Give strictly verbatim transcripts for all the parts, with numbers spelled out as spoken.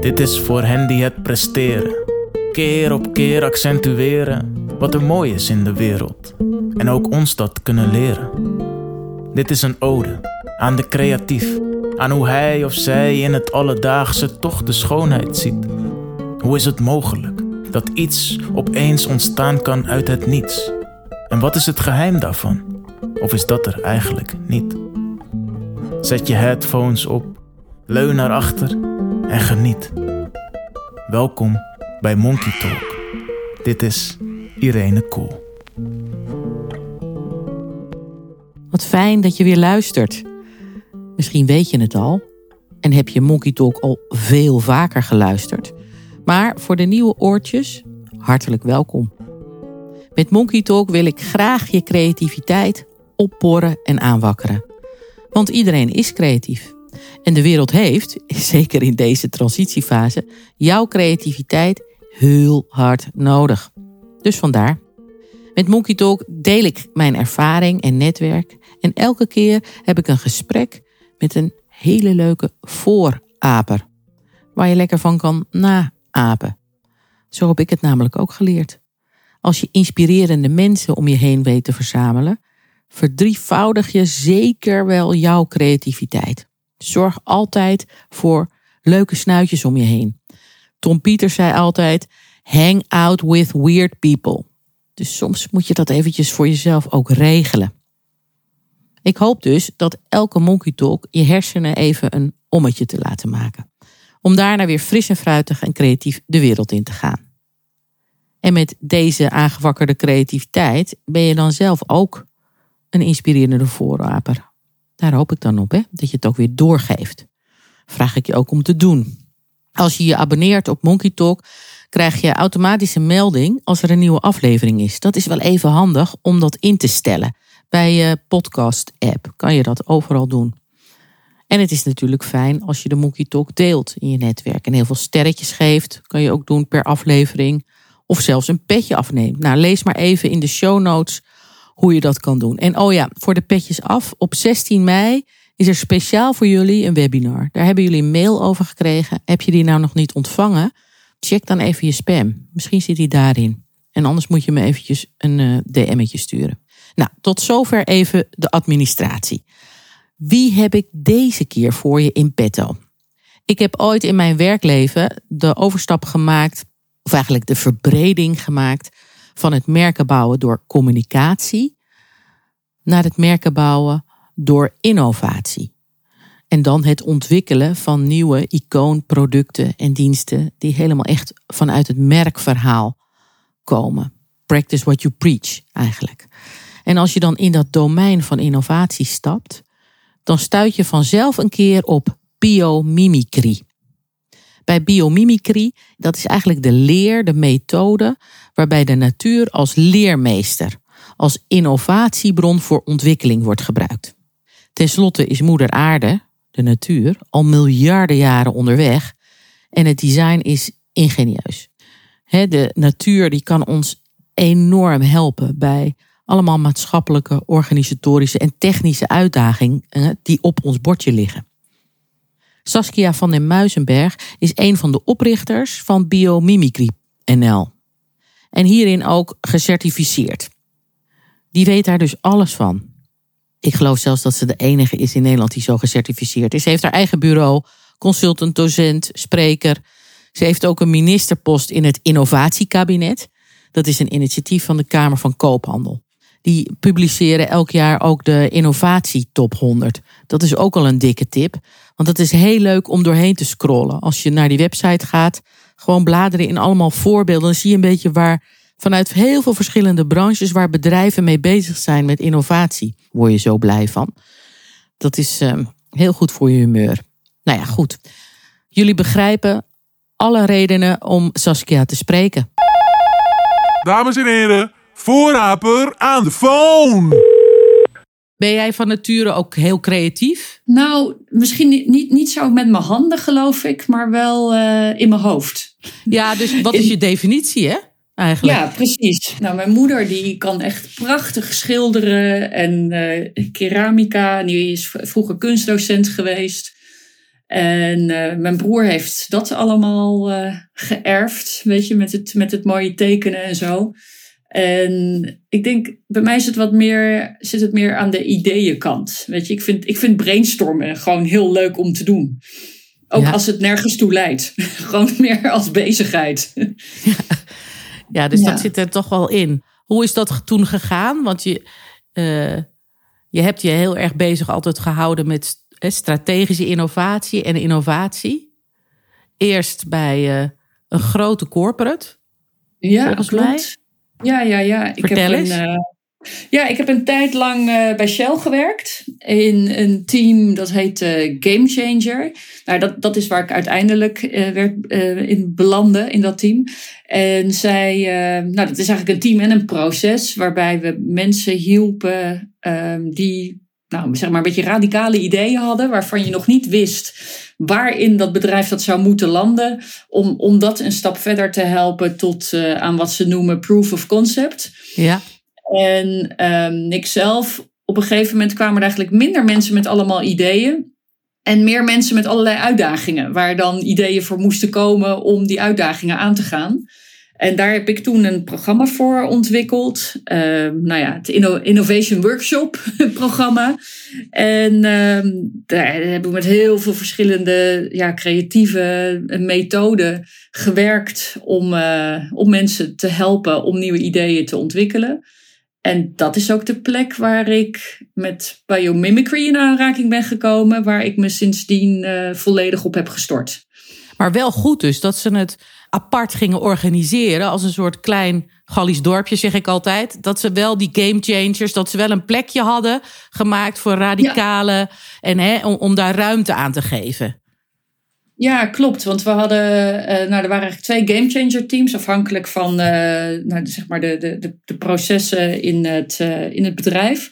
Dit is voor hen die het presteren. Keer op keer accentueren wat er mooi is in de wereld. En ook ons dat kunnen leren. Dit is een ode aan de creatief. Aan hoe hij of zij in het alledaagse toch de schoonheid ziet. Hoe is het mogelijk dat iets opeens ontstaan kan uit het niets? En wat is het geheim daarvan? Of is dat er eigenlijk niet? Zet je headphones op, leun naar achter en geniet. Welkom bij Monkey Talk. Dit is Irene Kool. Wat fijn dat je weer luistert. Misschien weet je het al en heb je Monkey Talk al veel vaker geluisterd. Maar voor de nieuwe oortjes, hartelijk welkom. Met Monkey Talk wil ik graag je creativiteit opporren en aanwakkeren. Want iedereen is creatief. En de wereld heeft, zeker in deze transitiefase, jouw creativiteit heel hard nodig. Dus vandaar. Met Monkey Talk deel ik mijn ervaring en netwerk. En elke keer heb ik een gesprek met een hele leuke vooraper. Waar je lekker van kan naapen. Zo heb ik het namelijk ook geleerd. Als je inspirerende mensen om je heen weet te verzamelen, verdrievoudig je zeker wel jouw creativiteit. Zorg altijd voor leuke snuitjes om je heen. Tom Peters zei altijd, hang out with weird people. Dus soms moet je dat eventjes voor jezelf ook regelen. Ik hoop dus dat elke Monkey Talk je hersenen even een ommetje te laten maken. Om daarna weer fris en fruitig en creatief de wereld in te gaan. En met deze aangewakkerde creativiteit ben je dan zelf ook een inspirerende vooraper. Daar hoop ik dan op, hè? Dat je het ook weer doorgeeft. Vraag ik je ook om te doen. Als je je abonneert op Monkey Talk, krijg je automatisch een melding als er een nieuwe aflevering is. Dat is wel even handig om dat in te stellen. Bij je podcast-app kan je dat overal doen. En het is natuurlijk fijn als je de Monkey Talk deelt in je netwerk. En heel veel sterretjes geeft. Kan je ook doen per aflevering. Of zelfs een petje afneemt. Nou, lees maar even in de show notes hoe je dat kan doen. En oh ja, voor de petjes af. Op zestien mei is er speciaal voor jullie een webinar. Daar hebben jullie een mail over gekregen. Heb je die nou nog niet ontvangen? Check dan even je spam. Misschien zit die daarin. En anders moet je me eventjes een uh, D M'tje sturen. Nou, tot zover even de administratie. Wie heb ik deze keer voor je in petto? Ik heb ooit in mijn werkleven de overstap gemaakt, of eigenlijk de verbreding gemaakt, van het merken bouwen door communicatie naar het merken bouwen door innovatie. En dan het ontwikkelen van nieuwe icoonproducten en diensten die helemaal echt vanuit het merkverhaal komen. Practice what you preach eigenlijk. En als je dan in dat domein van innovatie stapt, dan stuit je vanzelf een keer op biomimicry. Bij biomimicry, dat is eigenlijk de leer, de methode, waarbij de natuur als leermeester, als innovatiebron voor ontwikkeling wordt gebruikt. Ten slotte is moeder aarde, de natuur, al miljarden jaren onderweg en het design is ingenieus. De natuur die kan ons enorm helpen bij allemaal maatschappelijke, organisatorische en technische uitdagingen die op ons bordje liggen. Saskia van den Muizenberg is een van de oprichters van Biomimicry N L. En hierin ook gecertificeerd. Die weet daar dus alles van. Ik geloof zelfs dat ze de enige is in Nederland die zo gecertificeerd is. Ze heeft haar eigen bureau, consultant, docent, spreker. Ze heeft ook een ministerpost in het innovatiekabinet. Dat is een initiatief van de Kamer van Koophandel. Die publiceren elk jaar ook de innovatie top honderd. Dat is ook al een dikke tip. Want het is heel leuk om doorheen te scrollen. Als je naar die website gaat, gewoon bladeren in allemaal voorbeelden. Dan zie je een beetje waar vanuit heel veel verschillende branches waar bedrijven mee bezig zijn met innovatie. Word je zo blij van. Dat is uh, heel goed voor je humeur. Nou ja, goed. Jullie begrijpen alle redenen om Saskia te spreken. Dames en heren, vooraper aan de phone. Ben jij van nature ook heel creatief? Nou, misschien niet, niet, niet zo met mijn handen, geloof ik, maar wel uh, in mijn hoofd. Ja, dus wat is je definitie, hè? Eigenlijk. Ja, precies. Nou, mijn moeder die kan echt prachtig schilderen en uh, keramica. Die is vroeger kunstdocent geweest. En uh, mijn broer heeft dat allemaal uh, geërfd, weet je, met het, met het mooie tekenen en zo. En ik denk, bij mij is het wat meer, zit het meer aan de ideeënkant. Weet je, ik vind, ik vind brainstormen gewoon heel leuk om te doen. Ook ja. als het nergens toe leidt. Gewoon meer als bezigheid. Ja, ja dus ja. dat zit er toch wel in. Hoe is dat toen gegaan? Want je, uh, je hebt je heel erg bezig altijd gehouden met eh, strategische innovatie en innovatie. Eerst bij uh, een grote corporate. Ja, volgens klopt. mij. Ja, ja, ja. Ik Vertel heb eens. Een, uh, ja, ik heb een tijd lang uh, bij Shell gewerkt. In een team dat heet uh, Game Changer. Nou, dat, dat is waar ik uiteindelijk uh, werd, uh, in belandde, in dat team. En zij, uh, nou, dat is eigenlijk een team en een proces waarbij we mensen hielpen uh, die, nou, zeg maar een beetje radicale ideeën hadden, waarvan je nog niet wist waarin dat bedrijf dat zou moeten landen, om, om dat een stap verder te helpen tot uh, aan wat ze noemen proof of concept. Ja. En um, ik zelf, op een gegeven moment kwamen er eigenlijk minder mensen met allemaal ideeën. En meer mensen met allerlei uitdagingen, waar dan ideeën voor moesten komen om die uitdagingen aan te gaan. En daar heb ik toen een programma voor ontwikkeld. Uh, nou ja, het Inno- Innovation Workshop programma. En uh, daar hebben we met heel veel verschillende ja, creatieve methoden gewerkt om, uh, om mensen te helpen om nieuwe ideeën te ontwikkelen. En dat is ook de plek waar ik met biomimicry in aanraking ben gekomen, waar ik me sindsdien uh, volledig op heb gestort. Maar wel goed dus dat ze het apart gingen organiseren als een soort klein Gallisch dorpje, zeg ik altijd. Dat ze wel die game changers, dat ze wel een plekje hadden gemaakt voor radicale ja. en hè, om, om daar ruimte aan te geven. Ja, klopt. Want we hadden, uh, nou, er waren eigenlijk twee game changer teams, afhankelijk van uh, nou, zeg maar de, de, de processen in het, uh, in het bedrijf.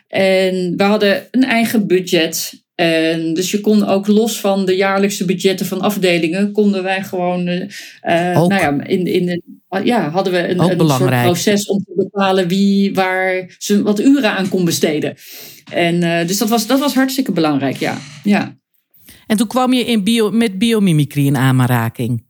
En we hadden een eigen budget. En dus je kon ook los van de jaarlijkse budgetten van afdelingen, konden wij gewoon, uh, nou ja, in, in, ja, hadden we een, een soort proces om te bepalen wie waar ze wat uren aan kon besteden. En uh, dus dat was, dat was hartstikke belangrijk, ja. ja. En toen kwam je in bio, met biomimicry in aanraking.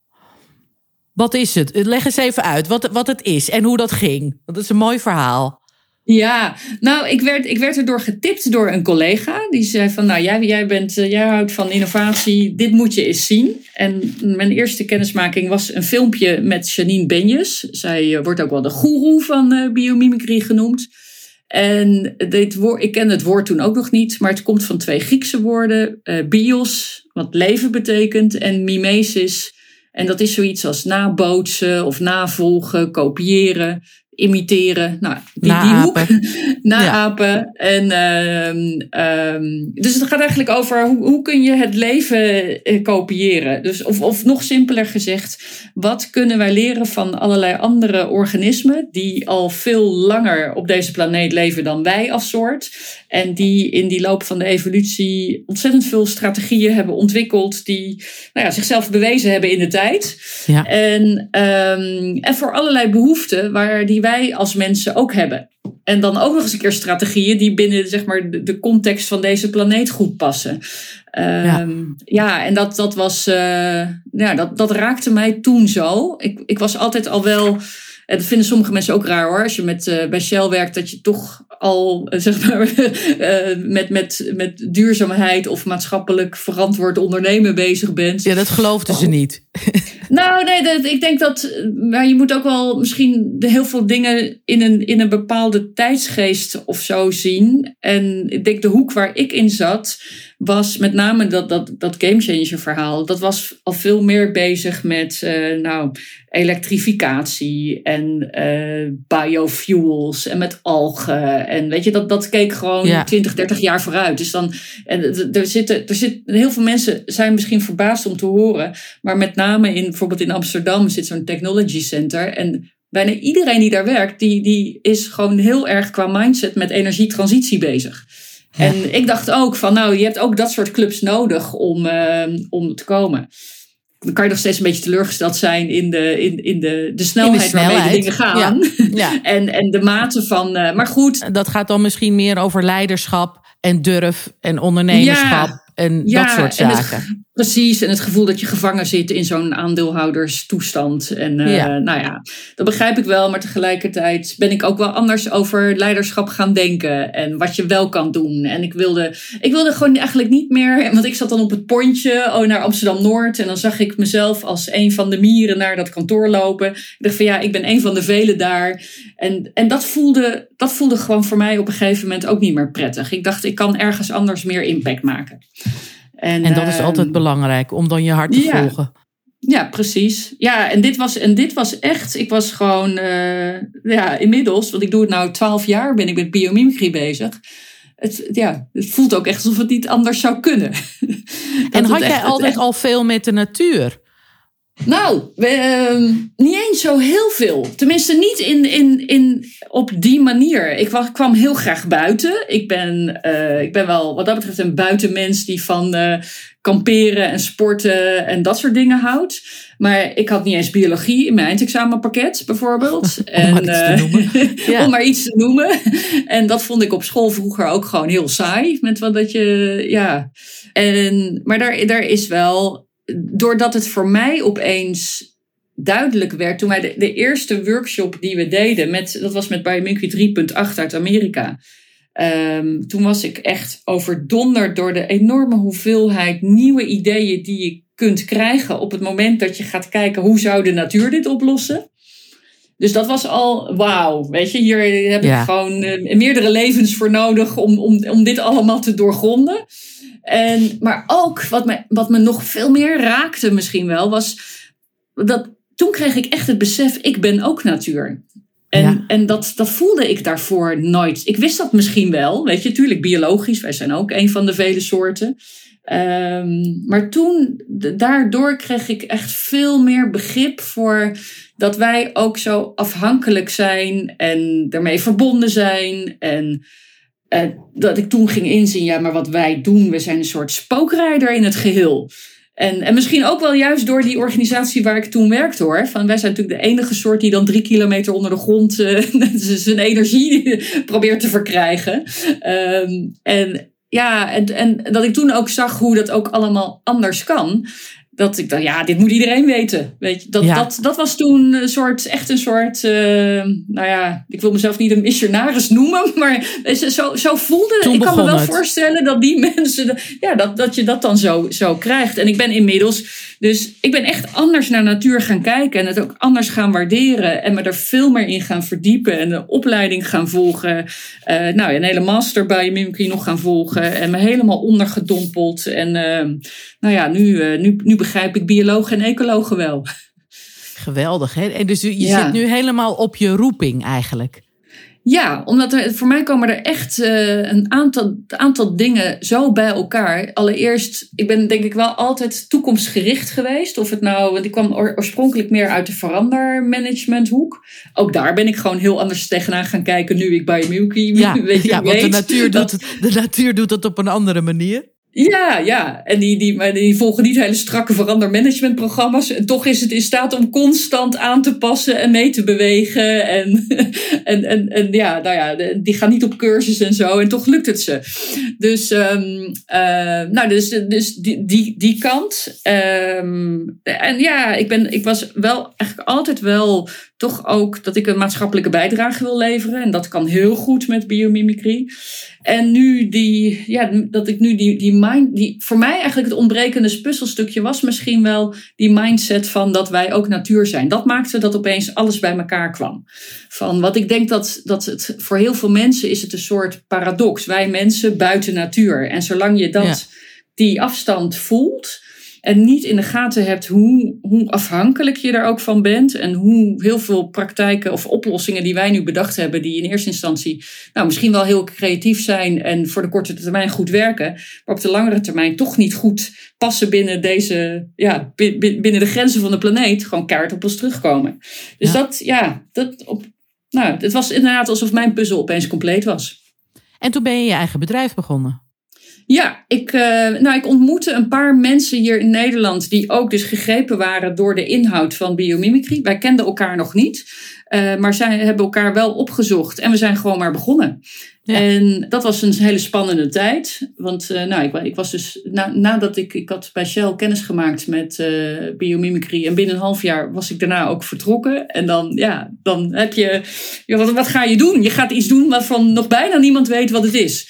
Wat is het? Leg eens even uit wat, wat het is en hoe dat ging. Want dat is een mooi verhaal. Ja, nou, ik werd, ik werd erdoor getipt door een collega. Die zei van, nou, jij, jij, bent, jij houdt van innovatie, dit moet je eens zien. En mijn eerste kennismaking was een filmpje met Janine Benyus. Zij uh, wordt ook wel de goeroe van uh, biomimicry genoemd. En dit woord, ik kende het woord toen ook nog niet, maar het komt van twee Griekse woorden. Uh, bios, wat leven betekent, en mimesis. En dat is zoiets als nabootsen of navolgen, kopiëren, imiteren. Nou, die, Naapen. die hoek. Naapen. Ja. En, uh, um, dus het gaat eigenlijk over hoe, hoe kun je het leven uh, kopiëren. Dus, of, of nog simpeler gezegd, wat kunnen wij leren van allerlei andere organismen die al veel langer op deze planeet leven dan wij als soort. En die in die loop van de evolutie ontzettend veel strategieën hebben ontwikkeld die nou ja, zichzelf bewezen hebben in de tijd. Ja. En, um, en voor allerlei behoeften waar die wij als mensen ook hebben. En dan ook nog eens een keer strategieën die binnen zeg maar, de, de context van deze planeet goed passen. Um, ja. ja, en dat, dat was, uh, ja, dat, dat raakte mij toen zo. Ik, ik was altijd al wel, en dat vinden sommige mensen ook raar hoor, als je met, uh, bij Shell werkt, dat je toch al uh, zeg maar, uh, met, met, met duurzaamheid of maatschappelijk verantwoord ondernemen bezig bent. Ja, dat geloofden ze niet. Nou, nee, dat, ik denk dat, maar je moet ook wel misschien de heel veel dingen in een, in een bepaalde tijdsgeest of zo zien. En ik denk de hoek waar ik in zat, was met name dat, dat, dat gamechanger verhaal. Dat was al veel meer bezig met uh, nou, elektrificatie en uh, biofuels en met algen. En weet je, dat, dat keek gewoon ja. twintig, dertig jaar vooruit. Dus dan, en er zitten, er zitten, heel veel mensen zijn misschien verbaasd om te horen, maar met name in, bijvoorbeeld in Amsterdam zit zo'n technology center en bijna iedereen die daar werkt, die, die is gewoon heel erg qua mindset met energietransitie bezig. Ja. En ik dacht ook van, nou, je hebt ook dat soort clubs nodig om, uh, om te komen. Dan kan je nog steeds een beetje teleurgesteld zijn in de, in, in de, de, snelheid, in de snelheid waarmee de dingen gaan. Ja. Ja. en, en de mate van, uh, maar goed. Dat gaat dan misschien meer over leiderschap en durf en ondernemerschap. Ja. en Ja, dat soort en het- zaken. Precies, en het gevoel dat je gevangen zit in zo'n aandeelhouderstoestand. En uh, Ja. nou ja, dat begrijp ik wel, maar tegelijkertijd ben ik ook wel anders over leiderschap gaan denken. En wat je wel kan doen. En ik wilde, ik wilde gewoon eigenlijk niet meer, want ik zat dan op het pontje oh, naar Amsterdam-Noord. En dan zag ik mezelf als een van de mieren naar dat kantoor lopen. Ik dacht van ja, ik ben een van de velen daar. En, en dat, voelde, dat voelde gewoon voor mij op een gegeven moment ook niet meer prettig. Ik dacht, ik kan ergens anders meer impact maken. En, En dat is ehm, altijd belangrijk, om dan je hart te ja. volgen. Ja, precies. Ja, en dit was, en dit was echt, ik was gewoon, uh, ja, inmiddels, want ik doe het nou twaalf jaar, ben ik met biomimicry bezig. Het, ja, het voelt ook echt alsof het niet anders zou kunnen. En Dat had het jij echt- altijd echt- al veel met de natuur? Nou, we, uh, niet eens zo heel veel. Tenminste, niet in, in, in, op die manier. Ik was, kwam heel graag buiten. Ik ben, uh, ik ben wel wat dat betreft een buitenmens die van uh, kamperen en sporten en dat soort dingen houdt. Maar ik had niet eens biologie in mijn eindexamenpakket, bijvoorbeeld. Om maar iets te uh, noemen. Ja. om maar iets te noemen. En dat vond ik op school vroeger ook gewoon heel saai. Met wat dat je, ja. En, maar daar, daar is wel, doordat het voor mij opeens duidelijk werd, toen wij de, de eerste workshop die we deden, met, dat was met Biomimicry drie punt acht uit Amerika. Um, toen was ik echt overdonderd door de enorme hoeveelheid nieuwe ideeën die je kunt krijgen op het moment dat je gaat kijken hoe zou de natuur dit oplossen. Dus dat was al wauw, weet je, hier heb Ja. ik gewoon uh, meerdere levens voor nodig om, om, om dit allemaal te doorgronden. En, maar ook wat me, wat me nog veel meer raakte misschien wel, was dat toen kreeg ik echt het besef, ik ben ook natuur. En, Ja. en dat, dat voelde ik daarvoor nooit. Ik wist dat misschien wel, weet je, tuurlijk biologisch, wij zijn ook een van de vele soorten. Um, maar toen, d- daardoor kreeg ik echt veel meer begrip voor dat wij ook zo afhankelijk zijn en daarmee verbonden zijn. En uh, dat ik toen ging inzien, ja, maar wat wij doen, we zijn een soort spookrijder in het geheel. En, en misschien ook wel juist door die organisatie waar ik toen werkte hoor. Van, wij zijn natuurlijk de enige soort die dan drie kilometer onder de grond uh, zijn energie probeert te verkrijgen. Um, en ja, en, en dat ik toen ook zag hoe dat ook allemaal anders kan. Dat ik dacht, ja, dit moet iedereen weten. Weet je, dat, Ja. dat, dat was toen een soort, echt een soort, uh, nou ja, ik wil mezelf niet een missionaris noemen, maar zo, zo voelde Toen ik. kan me begon wel het. voorstellen dat die mensen, ja, dat, dat je dat dan zo, zo krijgt. En ik ben inmiddels, dus ik ben echt anders naar natuur gaan kijken en het ook anders gaan waarderen en me er veel meer in gaan verdiepen en een opleiding gaan volgen. Uh, nou ja, een hele master bij Mimicry nog gaan volgen en me helemaal ondergedompeld. En uh, nou ja, nu, uh, nu, nu begrijp ik biologen en ecologen wel. Geweldig, hè? En dus je Ja. zit nu helemaal op je roeping eigenlijk. Ja, omdat er, voor mij komen er echt uh, een aantal, aantal dingen zo bij elkaar. Allereerst, ik ben denk ik wel altijd toekomstgericht geweest. Of het nou, want ik kwam oor, oorspronkelijk meer uit de verandermanagementhoek. Ook daar ben ik gewoon heel anders tegenaan gaan kijken nu ik bij Mimicry Ja, weet je, ja want de weet natuur, dat- doet het, de natuur doet het op een andere manier. Ja, ja. En die, die, maar die volgen niet hele strakke verandermanagementprogramma's. En toch is het in staat om constant aan te passen en mee te bewegen. En, en, en, en ja, nou ja, die gaan niet op cursus en zo. En toch lukt het ze. Dus, um, uh, nou, dus, dus die, die, die kant. Um, en ja, ik, ben, ik was wel eigenlijk altijd wel toch ook dat ik een maatschappelijke bijdrage wil leveren. En dat kan heel goed met biomimicry. En nu die, ja, dat ik nu die, die mind, die voor mij eigenlijk het ontbrekende puzzelstukje was misschien wel die mindset van dat wij ook natuur zijn. Dat maakte dat opeens alles bij elkaar kwam. Van wat ik denk dat, dat het voor heel veel mensen is het een soort paradox. Wij mensen buiten natuur. En zolang je dat, Ja. die afstand voelt en niet in de gaten hebt hoe, hoe afhankelijk je er ook van bent. En hoe heel veel praktijken of oplossingen die wij nu bedacht hebben. Die in eerste instantie nou, misschien wel heel creatief zijn. En voor de korte termijn goed werken. Maar op de langere termijn toch niet goed passen binnen deze, ja, binnen de grenzen van de planeet. Gewoon keihard op ons terugkomen. Dus Ja. dat, ja, dat op, nou, het was inderdaad alsof mijn puzzel opeens compleet was. En toen ben je je eigen bedrijf begonnen. Ja, ik, uh, nou, ik ontmoette een paar mensen hier in Nederland die ook dus gegrepen waren door de inhoud van biomimicry. Wij kenden elkaar nog niet. Uh, maar zij hebben elkaar wel opgezocht. En we zijn gewoon maar begonnen. Ja. En dat was een hele spannende tijd. Want uh, nou, ik, ik was dus... Na, nadat ik... Ik had bij Shell kennis gemaakt met uh, biomimicry. En binnen een half jaar was ik daarna ook vertrokken. En dan, ja, dan heb je... Ja, wat, wat ga je doen? Je gaat iets doen waarvan nog bijna niemand weet wat het is.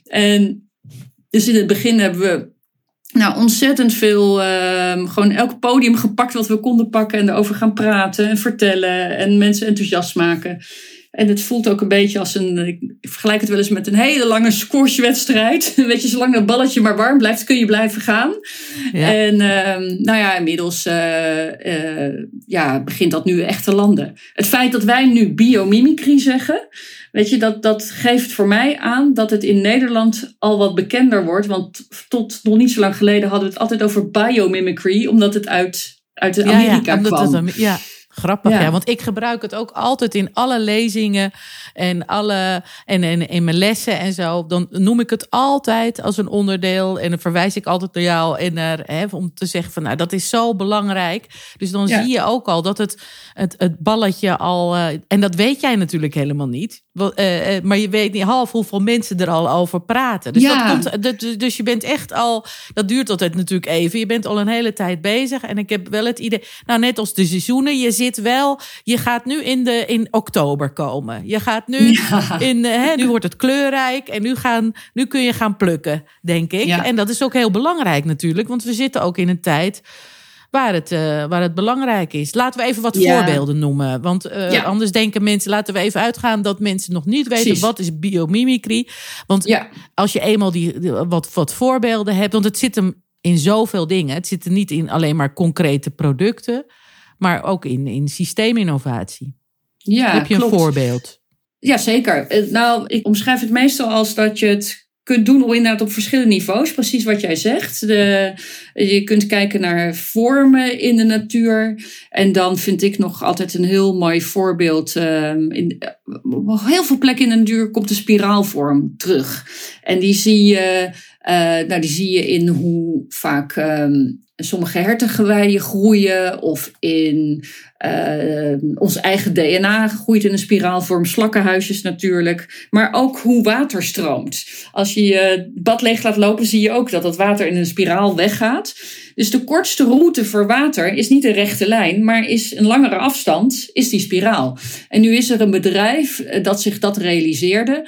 En dus in het begin hebben we... Nou, ontzettend veel, uh, gewoon elk podium gepakt wat we konden pakken en erover gaan praten en vertellen en mensen enthousiast maken. En het voelt ook een beetje als een, ik vergelijk het wel eens met een hele lange squashwedstrijd. Weet je, zolang dat balletje maar warm blijft, kun je blijven gaan. Ja. En uh, nou ja, inmiddels uh, uh, ja, begint dat nu echt te landen. Het feit dat wij nu biomimicry zeggen, weet je, dat, dat geeft voor mij aan dat het in Nederland al wat bekender wordt. Want tot nog niet zo lang geleden hadden we het altijd over biomimicry, omdat het uit, uit Amerika ja, ja, kwam. Het, ja. Grappig, ja. ja, want ik gebruik het ook altijd in alle lezingen en, alle, en, en in mijn lessen en zo. Dan noem ik het altijd als een onderdeel en dan verwijs ik altijd naar jou en naar, hè, om te zeggen van nou, dat is zo belangrijk. Dus dan ja. zie je ook al dat het, het, het balletje al, uh, en dat weet jij natuurlijk helemaal niet. Uh, uh, maar je weet niet half hoeveel mensen er al over praten. Dus, ja. dat komt, dat, dus je bent echt al, dat duurt altijd natuurlijk even. Je bent al een hele tijd bezig. En ik heb wel het idee, nou net als de seizoenen, je zit wel, je gaat nu in, de, in oktober komen. Je gaat nu, ja. in, hè, nu wordt het kleurrijk en nu, gaan, nu kun je gaan plukken, denk ik. Ja. En dat is ook heel belangrijk natuurlijk, want we zitten ook in een tijd waar het, uh, waar het belangrijk is. Laten we even wat ja. voorbeelden noemen. Want uh, ja. anders denken mensen, laten we even uitgaan dat mensen nog niet weten Precies. wat is biomimicry. Want ja. als je eenmaal die, die, wat, wat voorbeelden hebt, want het zit hem in zoveel dingen. Het zit er niet in alleen maar concrete producten, maar ook in, in systeeminnovatie. Ja, heb je klopt. een voorbeeld? Ja, zeker. Nou, ik omschrijf het meestal als dat je het kunt doen inderdaad op verschillende niveaus. Precies wat jij zegt. De, je kunt kijken naar vormen in de natuur. En dan vind ik nog altijd een heel mooi voorbeeld. Um, in, op heel veel plekken in de natuur komt de spiraalvorm terug. En die zie je, uh, nou, die zie je in hoe vaak um, sommige hertengeweien groeien. Of in uh, ons eigen D N A groeit in een spiraalvorm. Slakkenhuisjes natuurlijk. Maar ook hoe water stroomt. Als je je bad leeg laat lopen, zie je ook dat het water in een spiraal weggaat. Dus de kortste route voor water is niet een rechte lijn, maar is een langere afstand, is die spiraal. En nu is er een bedrijf dat zich dat realiseerde.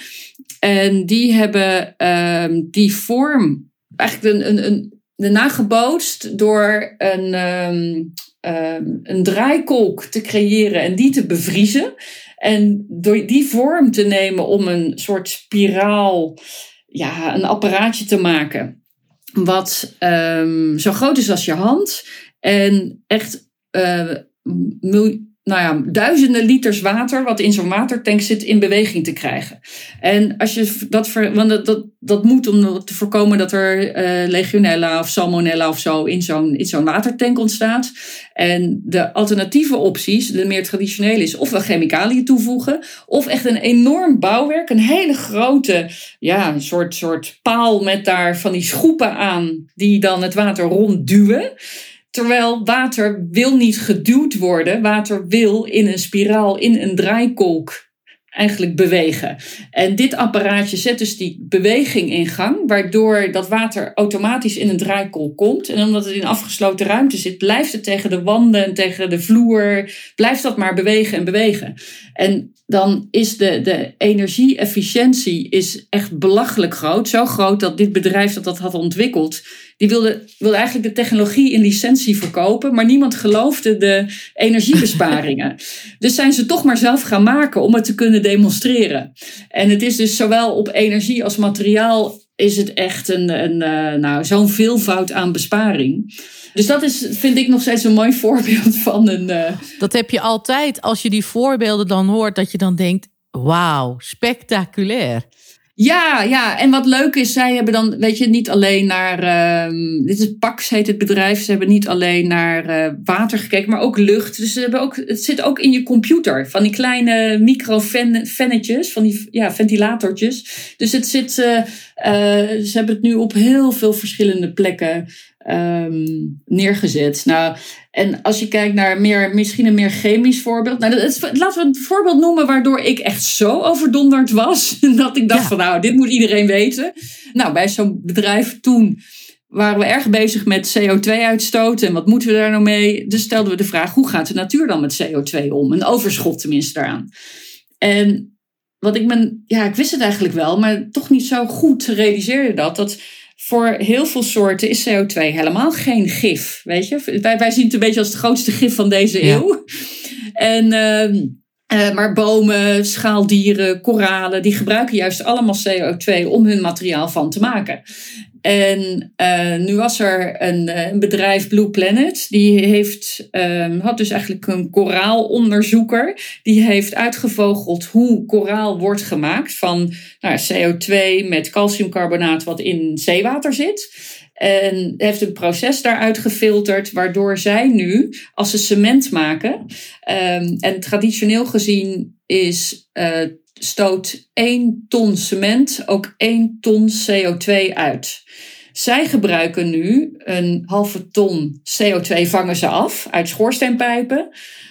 En die hebben um, die vorm eigenlijk een, een, een, een nagebootst door een, um, um, een draaikolk te creëren en die te bevriezen. En door die vorm te nemen om een soort spiraal, ja, een apparaatje te maken. Wat um, zo groot is als je hand. En echt uh, mil, nou ja, duizenden liters water wat in zo'n watertank zit in beweging te krijgen. En als je dat, ver, want dat, dat, dat moet om te voorkomen dat er uh, legionella of salmonella of zo in zo'n, in zo'n watertank ontstaat. En de alternatieve opties, de meer traditionele, is ofwel chemicaliën toevoegen, of echt een enorm bouwwerk, een hele grote, ja, een soort, soort paal met daar van die schoepen aan die dan het water rondduwen. Terwijl water wil niet geduwd worden. Water wil in een spiraal, in een draaikolk eigenlijk bewegen. En dit apparaatje zet dus die beweging in gang, waardoor dat water automatisch in een draaikolk komt. En omdat het in afgesloten ruimte zit, blijft het tegen de wanden en tegen de vloer, blijft dat maar bewegen en bewegen. En dan is de, de energie-efficiëntie is echt belachelijk groot. Zo groot dat dit bedrijf dat dat had ontwikkeld, die wilde, wilde eigenlijk de technologie in licentie verkopen, maar niemand geloofde de energiebesparingen. Dus zijn ze toch maar zelf gaan maken om het te kunnen demonstreren. En het is dus zowel op energie als materiaal is het echt een, een, uh, nou, zo'n veelvoud aan besparing. Dus dat is, vind ik nog steeds een mooi voorbeeld van een... Uh... Dat heb je altijd, als je die voorbeelden dan hoort, dat je dan denkt, wauw, spectaculair. Ja, ja, en wat leuk is, zij hebben dan, weet je, niet alleen naar, um, dit is Pax heet het bedrijf, ze hebben niet alleen naar uh, water gekeken, maar ook lucht. Dus ze hebben ook, het zit ook in je computer, van die kleine micro-vennetjes, van die ja, ventilatortjes. Dus het zit, uh, ze hebben het nu op heel veel verschillende plekken um, neergezet. Nou, en als je kijkt naar meer, misschien een meer chemisch voorbeeld. Nou, dat, het, laten we een voorbeeld noemen waardoor ik echt zo overdonderd was. Dat ik dacht ja. van nou, dit moet iedereen weten. Nou, bij zo'n bedrijf toen waren we erg bezig met C O twee uitstoot. En wat moeten we daar nou mee? Dus stelden we de vraag, hoe gaat de natuur dan met C O twee om? Een overschot tenminste daaraan. En wat ik me, ja, ik wist het eigenlijk wel, maar toch niet zo goed realiseerde dat. Dat voor heel veel soorten is C O twee helemaal geen gif. Weet je? Wij, wij zien het een beetje als het grootste gif van deze ja. eeuw. En, uh, uh, maar bomen, schaaldieren, koralen, die gebruiken juist allemaal C O twee om hun materiaal van te maken. En uh, nu was er een, een bedrijf, Blue Planet, die heeft, um, had dus eigenlijk een koraalonderzoeker. Die heeft uitgevogeld hoe koraal wordt gemaakt van nou, C O twee met calciumcarbonaat wat in zeewater zit. En heeft een proces daaruit gefilterd, waardoor zij nu, als ze cement maken, um, en traditioneel gezien is uh, stoot één ton cement ook één ton C O twee uit. Zij gebruiken nu een halve ton C O twee vangen ze af uit schoorsteenpijpen.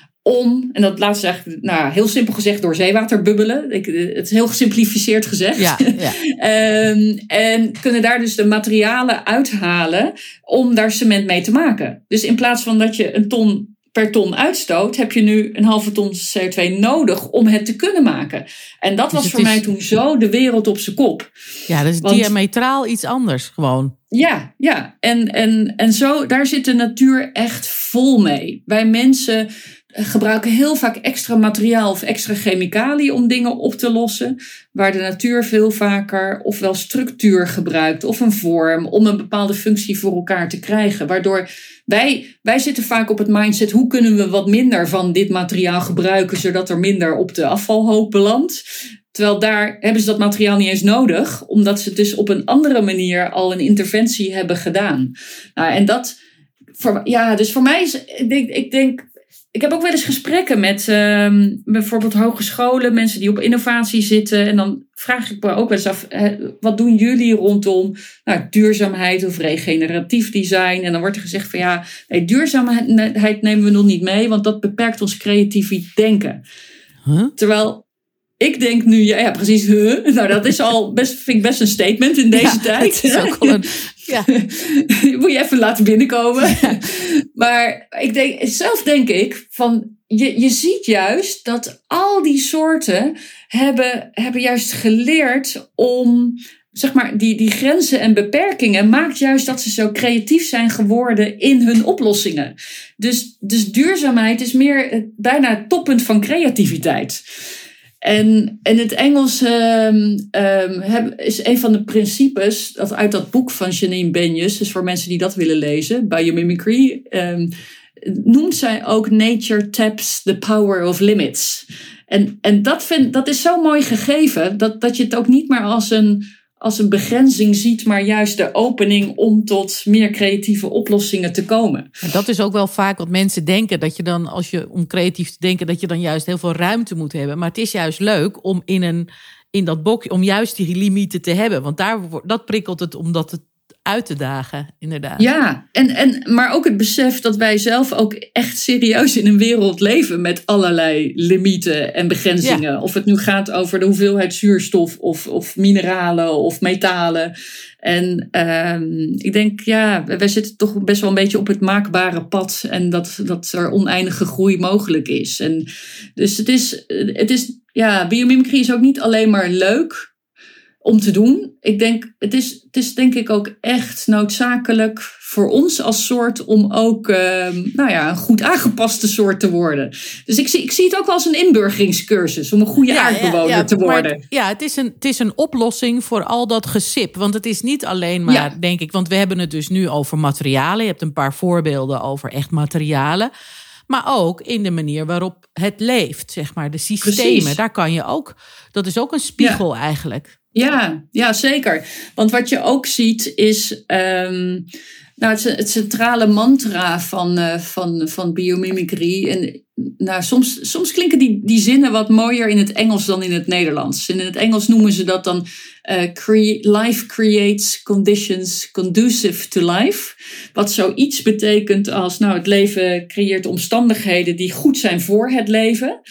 Om, en dat laten ze eigenlijk, nou, heel simpel gezegd, door zeewater bubbelen. Ik, het is heel gesimplificeerd gezegd. Ja, ja. um, en kunnen daar dus de materialen uithalen om daar cement mee te maken. Dus in plaats van dat je een ton per ton uitstoot, heb je nu een halve ton C O twee nodig om het te kunnen maken. En dat was dus voor is... mij toen zo de wereld op zijn kop. Ja, dat is Want, diametraal iets anders gewoon. Ja, ja. En, en, en zo, daar zit de natuur echt vol mee. Wij mensen gebruiken heel vaak extra materiaal of extra chemicaliën om dingen op te lossen, waar de natuur veel vaker ofwel structuur gebruikt of een vorm om een bepaalde functie voor elkaar te krijgen. Waardoor wij, wij zitten vaak op het mindset, hoe kunnen we wat minder van dit materiaal gebruiken, zodat er minder op de afvalhoop belandt. Terwijl daar hebben ze dat materiaal niet eens nodig, omdat ze dus op een andere manier al een interventie hebben gedaan. Nou, en dat, voor, ja, dus voor mij is, ik denk, ik denk Ik heb ook wel eens gesprekken met um, bijvoorbeeld hogescholen, mensen die op innovatie zitten. En dan vraag ik me ook wel eens af, eh, wat doen jullie rondom nou, duurzaamheid of regeneratief design? En dan wordt er gezegd van ja, nee, duurzaamheid nemen we nog niet mee, want dat beperkt ons creatief denken. Huh? Terwijl ik denk nu, ja, ja precies, huh? Nou, dat is al best, vind ik best een statement in deze ja, tijd. Het is ook wel een, ja. Moet je even laten binnenkomen. Ja. Maar ik denk, zelf denk ik, van je, je ziet juist dat al die soorten hebben, hebben juist geleerd om, zeg maar, die, die grenzen en beperkingen maakt juist dat ze zo creatief zijn geworden in hun oplossingen. Dus, dus duurzaamheid is meer bijna het toppunt van creativiteit. En in het Engels um, um, heb, is een van de principes dat uit dat boek van Janine Benyus, dus voor mensen die dat willen lezen, Biomimicry, um, noemt zij ook Nature taps the power of limits. En, en dat, vind, dat is zo mooi gegeven, dat, dat je het ook niet meer als een, als een begrenzing ziet, maar juist de opening om tot meer creatieve oplossingen te komen. Dat is ook wel vaak wat mensen denken, dat je dan, als je om creatief te denken, dat je dan juist heel veel ruimte moet hebben. Maar het is juist leuk om in, een, in dat bokje, om juist die limieten te hebben. Want daar, dat prikkelt het om dat het uit te dagen, inderdaad. Ja, en, en, maar ook het besef dat wij zelf ook echt serieus in een wereld leven met allerlei limieten en begrenzingen. Ja. Of het nu gaat over de hoeveelheid zuurstof of, of mineralen of metalen. En um, ik denk, ja, wij zitten toch best wel een beetje op het maakbare pad en dat, dat er oneindige groei mogelijk is. En dus het is, het is, ja, biomimicry is ook niet alleen maar leuk om te doen. Ik denk, het is, het is denk ik ook echt noodzakelijk voor ons als soort om ook uh, nou ja, een goed aangepaste soort te worden. Dus ik zie, ik zie het ook wel als een inburgeringscursus om een goede ja, aardbewoner ja, ja, te worden. Het, ja, het is, een, het is een oplossing voor al dat gesip. Want het is niet alleen maar, ja. denk ik, want we hebben het dus nu over materialen. Je hebt een paar voorbeelden over echt materialen. Maar ook in de manier waarop het leeft, zeg maar. De systemen, Precies. daar kan je ook, dat is ook een spiegel ja. eigenlijk. Ja, ja, zeker. Want wat je ook ziet is, um, Nou, het, het centrale mantra van, uh, van, van biomimicry. En nou, soms, soms klinken die, die zinnen wat mooier in het Engels dan in het Nederlands. En in het Engels noemen ze dat dan uh, cre- life creates conditions conducive to life. Wat zoiets betekent als, nou, het leven creëert omstandigheden die goed zijn voor het leven.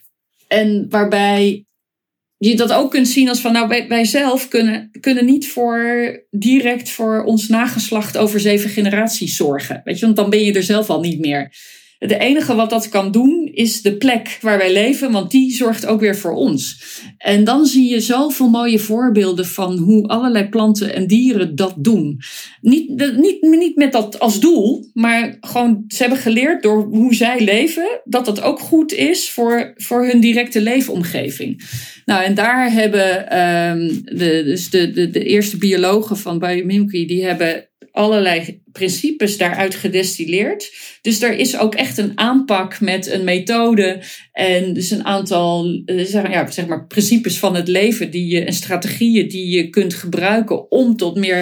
En waarbij je dat ook kunt zien als van, nou, wij, wij zelf kunnen, kunnen niet voor, direct voor ons nageslacht over zeven generaties zorgen. Weet je, want dan ben je er zelf al niet meer. De enige wat dat kan doen is de plek waar wij leven, want die zorgt ook weer voor ons. En dan zie je zoveel mooie voorbeelden van hoe allerlei planten en dieren dat doen. Niet, niet, niet met dat als doel, maar gewoon ze hebben geleerd door hoe zij leven, dat dat ook goed is voor, voor hun directe leefomgeving. Nou, en daar hebben um, de, dus de, de, de eerste biologen van biomimicry, die hebben allerlei principes daaruit gedestilleerd. Dus er is ook echt een aanpak met een methode en dus een aantal ja, zeg maar principes van het leven die je, en strategieën die je kunt gebruiken om tot meer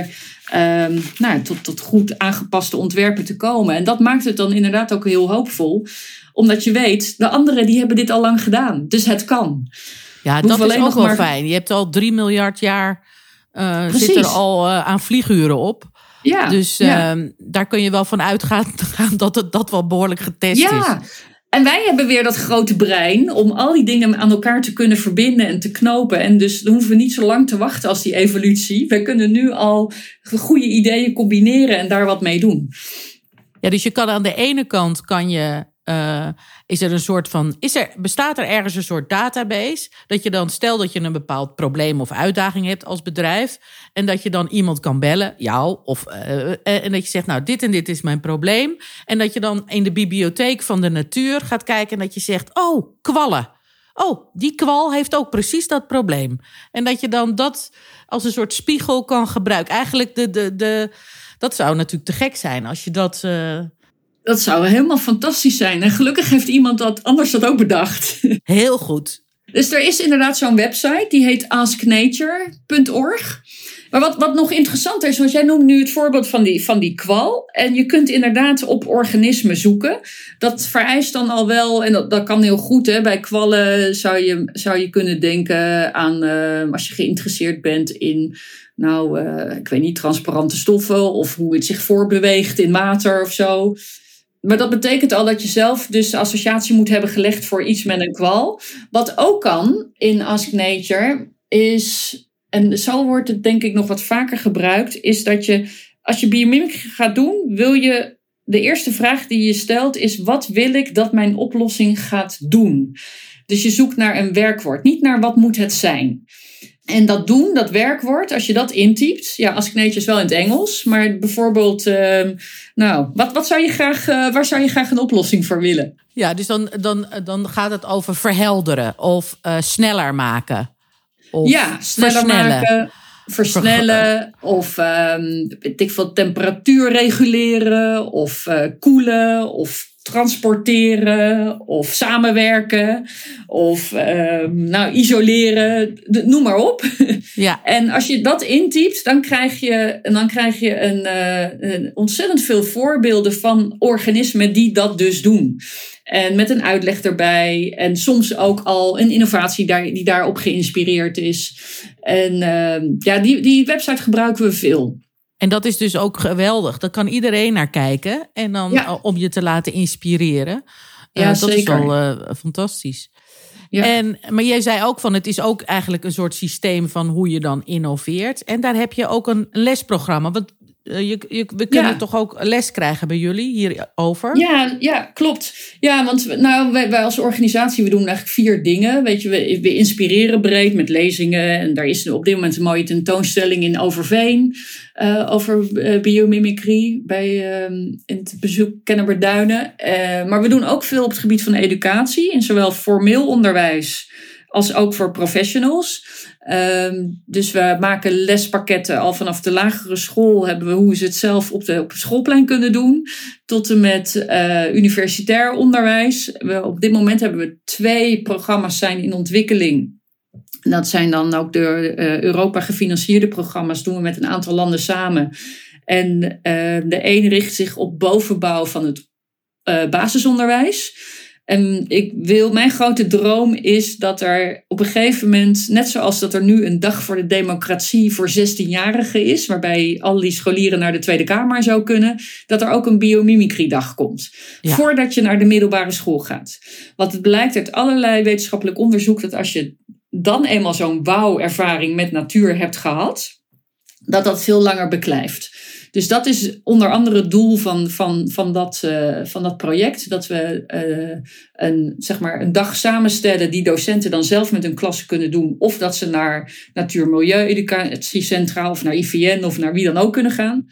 um, nou, tot, tot goed aangepaste ontwerpen te komen. En dat maakt het dan inderdaad ook heel hoopvol, omdat je weet, de anderen die hebben dit al lang gedaan. Dus het kan. Ja, dat is ook wel maar fijn. Je hebt al drie miljard jaar uh, zit er al uh, aan vlieguren op. Ja, dus uh, ja. daar kun je wel van uitgaan dat het dat wel behoorlijk getest ja. is. Ja, en wij hebben weer dat grote brein om al die dingen aan elkaar te kunnen verbinden en te knopen. En dus dan hoeven we niet zo lang te wachten als die evolutie. We kunnen nu al goede ideeën combineren en daar wat mee doen. Ja, dus je kan aan de ene kant kan je Uh, is er een soort van, is er, bestaat er ergens een soort database dat je dan, stel dat je een bepaald probleem of uitdaging hebt als bedrijf en dat je dan iemand kan bellen, jou, of uh, en dat je zegt, nou, dit en dit is mijn probleem, en dat je dan in de bibliotheek van de natuur gaat kijken en dat je zegt, oh, kwallen. Oh, die kwal heeft ook precies dat probleem. En dat je dan dat als een soort spiegel kan gebruiken. Eigenlijk, de, de, de, dat zou natuurlijk te gek zijn als je dat Uh, Dat zou helemaal fantastisch zijn. En gelukkig heeft iemand dat anders dat ook bedacht. Heel goed. Dus er is inderdaad zo'n website, die heet ask nature punt org. Maar wat, wat nog interessanter is, want jij noemt nu het voorbeeld van die, van die kwal. En je kunt inderdaad op organismen zoeken. Dat vereist dan al wel, en dat, dat kan heel goed. Hè. Bij kwallen zou je, zou je kunnen denken aan, uh, als je geïnteresseerd bent in, nou, uh, ik weet niet, transparante stoffen of hoe het zich voortbeweegt in water of zo. Maar dat betekent al dat je zelf dus associatie moet hebben gelegd voor iets met een kwal. Wat ook kan in Ask Nature is, en zo wordt het denk ik nog wat vaker gebruikt, is dat je, als je biomimicry gaat doen, wil je, de eerste vraag die je stelt is, wat wil ik dat mijn oplossing gaat doen? Dus je zoekt naar een werkwoord, niet naar wat moet het zijn. En dat doen, dat werkwoord, als je dat intypt, ja, Ask Nature is wel in het Engels, maar bijvoorbeeld, uh, nou, wat, wat zou je graag, uh, waar zou je graag een oplossing voor willen? Ja, dus dan, dan, dan gaat het over verhelderen of uh, sneller maken. Of ja, sneller versnellen. maken, versnellen of um, weet ik veel, temperatuur reguleren of uh, koelen of transporteren of samenwerken of uh, nou, isoleren, noem maar op. Ja. En als je dat intypt, dan krijg je, dan krijg je een, uh, een ontzettend veel voorbeelden van organismen die dat dus doen. En met een uitleg erbij. En soms ook al een innovatie daar, die daarop geïnspireerd is. En uh, ja, die, die website gebruiken we veel. En dat is dus ook geweldig. Daar kan iedereen naar kijken. En dan ja. om je te laten inspireren. Ja, uh, dat zeker. Is wel uh, fantastisch. Ja. En, maar jij zei ook van, het is ook eigenlijk een soort systeem van hoe je dan innoveert. En daar heb je ook een lesprogramma. Want uh, je, je, we kunnen ja. toch ook les krijgen bij jullie hierover? Ja, ja, klopt. Ja, want nou, wij, wij als organisatie, we doen eigenlijk vier dingen. Weet je, we, we inspireren breed met lezingen. En daar is op dit moment een mooie tentoonstelling in Overveen. Uh, over uh, biomimicry bij uh, in het bezoek Kennemerduinen. Uh, maar we doen ook veel op het gebied van educatie. In zowel formeel onderwijs als ook voor professionals. Uh, dus we maken lespakketten al vanaf de lagere school. Hebben we hoe ze het zelf op de op het schoolplein kunnen doen. Tot en met uh, universitair onderwijs. We, op dit moment hebben we twee programma's zijn in ontwikkeling. Dat zijn dan ook door uh, Europa gefinancierde programma's. Doen we met een aantal landen samen. En uh, de een richt zich op bovenbouw van het uh, basisonderwijs. En ik wil, mijn grote droom is dat er op een gegeven moment, net zoals dat er nu een dag voor de democratie voor zestienjarigen is, waarbij al die scholieren naar de Tweede Kamer zou kunnen, dat er ook een biomimicry-dag komt. Ja. Voordat je naar de middelbare school gaat. Want het blijkt uit allerlei wetenschappelijk onderzoek dat als je dan eenmaal zo'n wauw-ervaring met natuur hebt gehad, dat dat veel langer beklijft. Dus dat is onder andere het doel van, van, van, dat, uh, van dat project. Dat we uh, een, zeg maar een dag samenstellen die docenten dan zelf met hun klasse kunnen doen. Of dat ze naar Natuur-Milieu-educatiecentraal of naar I V N of naar wie dan ook kunnen gaan.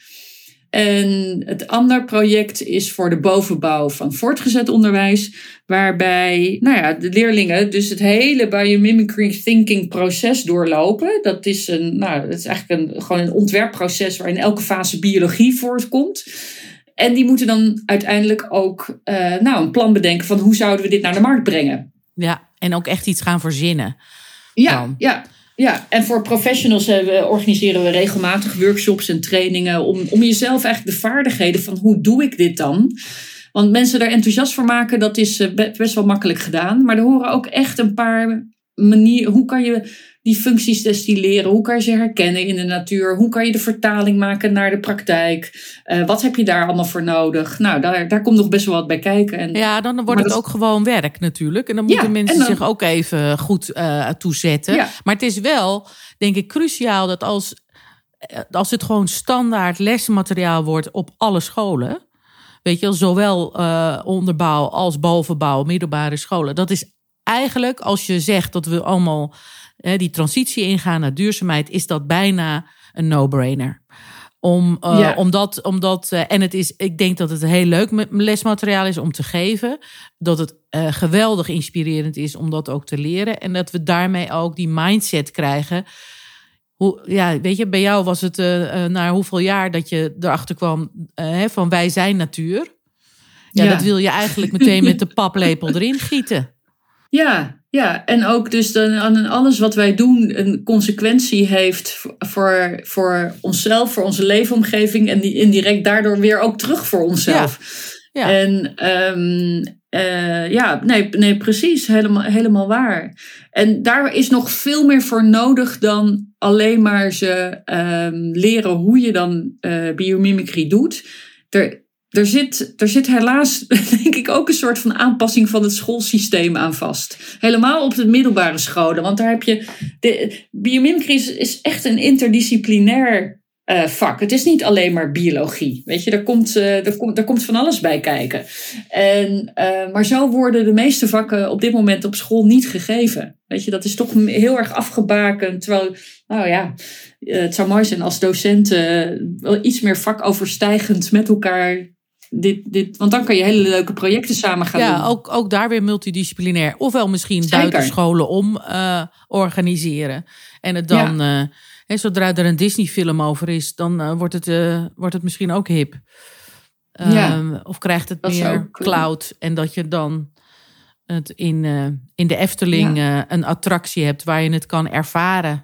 En het andere project is voor de bovenbouw van voortgezet onderwijs. Waarbij nou ja, de leerlingen dus het hele biomimicry thinking proces doorlopen. Dat is, een, nou, dat is eigenlijk een, gewoon een ontwerpproces waarin elke fase biologie voortkomt. En die moeten dan uiteindelijk ook uh, nou, een plan bedenken van hoe zouden we dit naar de markt brengen. Ja, en ook echt iets gaan verzinnen. Ja, dan. ja. Ja, en voor professionals we, organiseren we regelmatig workshops en trainingen om, om jezelf eigenlijk de vaardigheden van hoe doe ik dit dan? Want mensen er enthousiast voor maken, dat is best wel makkelijk gedaan. Maar er horen ook echt een paar manieren. Hoe kan je die functies destilleren? Hoe kan je ze herkennen in de natuur? Hoe kan je de vertaling maken naar de praktijk? Uh, wat heb je daar allemaal voor nodig? Nou, daar, daar komt nog best wel wat bij kijken. En, ja, dan wordt het dat... ook gewoon werk natuurlijk. En dan moeten ja, mensen dan... zich ook even goed uh, toezetten. Ja. Maar het is wel, denk ik, cruciaal dat als, als het gewoon standaard lesmateriaal wordt op alle scholen, weet je wel, zowel uh, onderbouw als bovenbouw, middelbare scholen. Dat is eigenlijk, als je zegt dat we allemaal hè, die transitie ingaan naar duurzaamheid, is dat bijna een no-brainer. Om, uh, ja. omdat, omdat, uh, en het is, ik denk dat het heel leuk lesmateriaal is om te geven. Dat het uh, geweldig inspirerend is om dat ook te leren. En dat we daarmee ook die mindset krijgen. Hoe, ja, weet je, bij jou was het uh, uh, na hoeveel jaar dat je erachter kwam uh, van wij zijn natuur. Ja, ja, dat wil je eigenlijk meteen met de paplepel erin gieten. Ja, ja, en ook dus dan aan alles wat wij doen een consequentie heeft voor, voor onszelf, voor onze leefomgeving en die indirect daardoor weer ook terug voor onszelf. Ja. Ja. En um, uh, ja, nee, nee, precies, helemaal, helemaal waar. En daar is nog veel meer voor nodig dan alleen maar ze um, leren hoe je dan uh, biomimicry doet. Er Er zit, er zit helaas, denk ik, ook een soort van aanpassing van het schoolsysteem aan vast. Helemaal op de middelbare scholen. Want daar heb je. De, biomimicry is, is echt een interdisciplinair uh, vak. Het is niet alleen maar biologie. Weet je, daar komt, uh, daar komt, daar komt van alles bij kijken. En, uh, maar zo worden de meeste vakken op dit moment op school niet gegeven. Weet je, dat is toch heel erg afgebakend. Terwijl, nou ja, uh, het zou mooi zijn als docenten uh, wel iets meer vakoverstijgend met elkaar. Dit, dit, want dan kan je hele leuke projecten samen gaan ja, doen. Ja, ook, ook daar weer multidisciplinair. Ofwel misschien buitenscholen om uh, organiseren. En het dan, ja. uh, he, zodra er een Disney-film over is, dan uh, wordt, het, uh, wordt het misschien ook hip. Um, ja, of krijgt het meer cloud. En dat je dan het in, uh, in de Efteling ja. uh, een attractie hebt waar je het kan ervaren.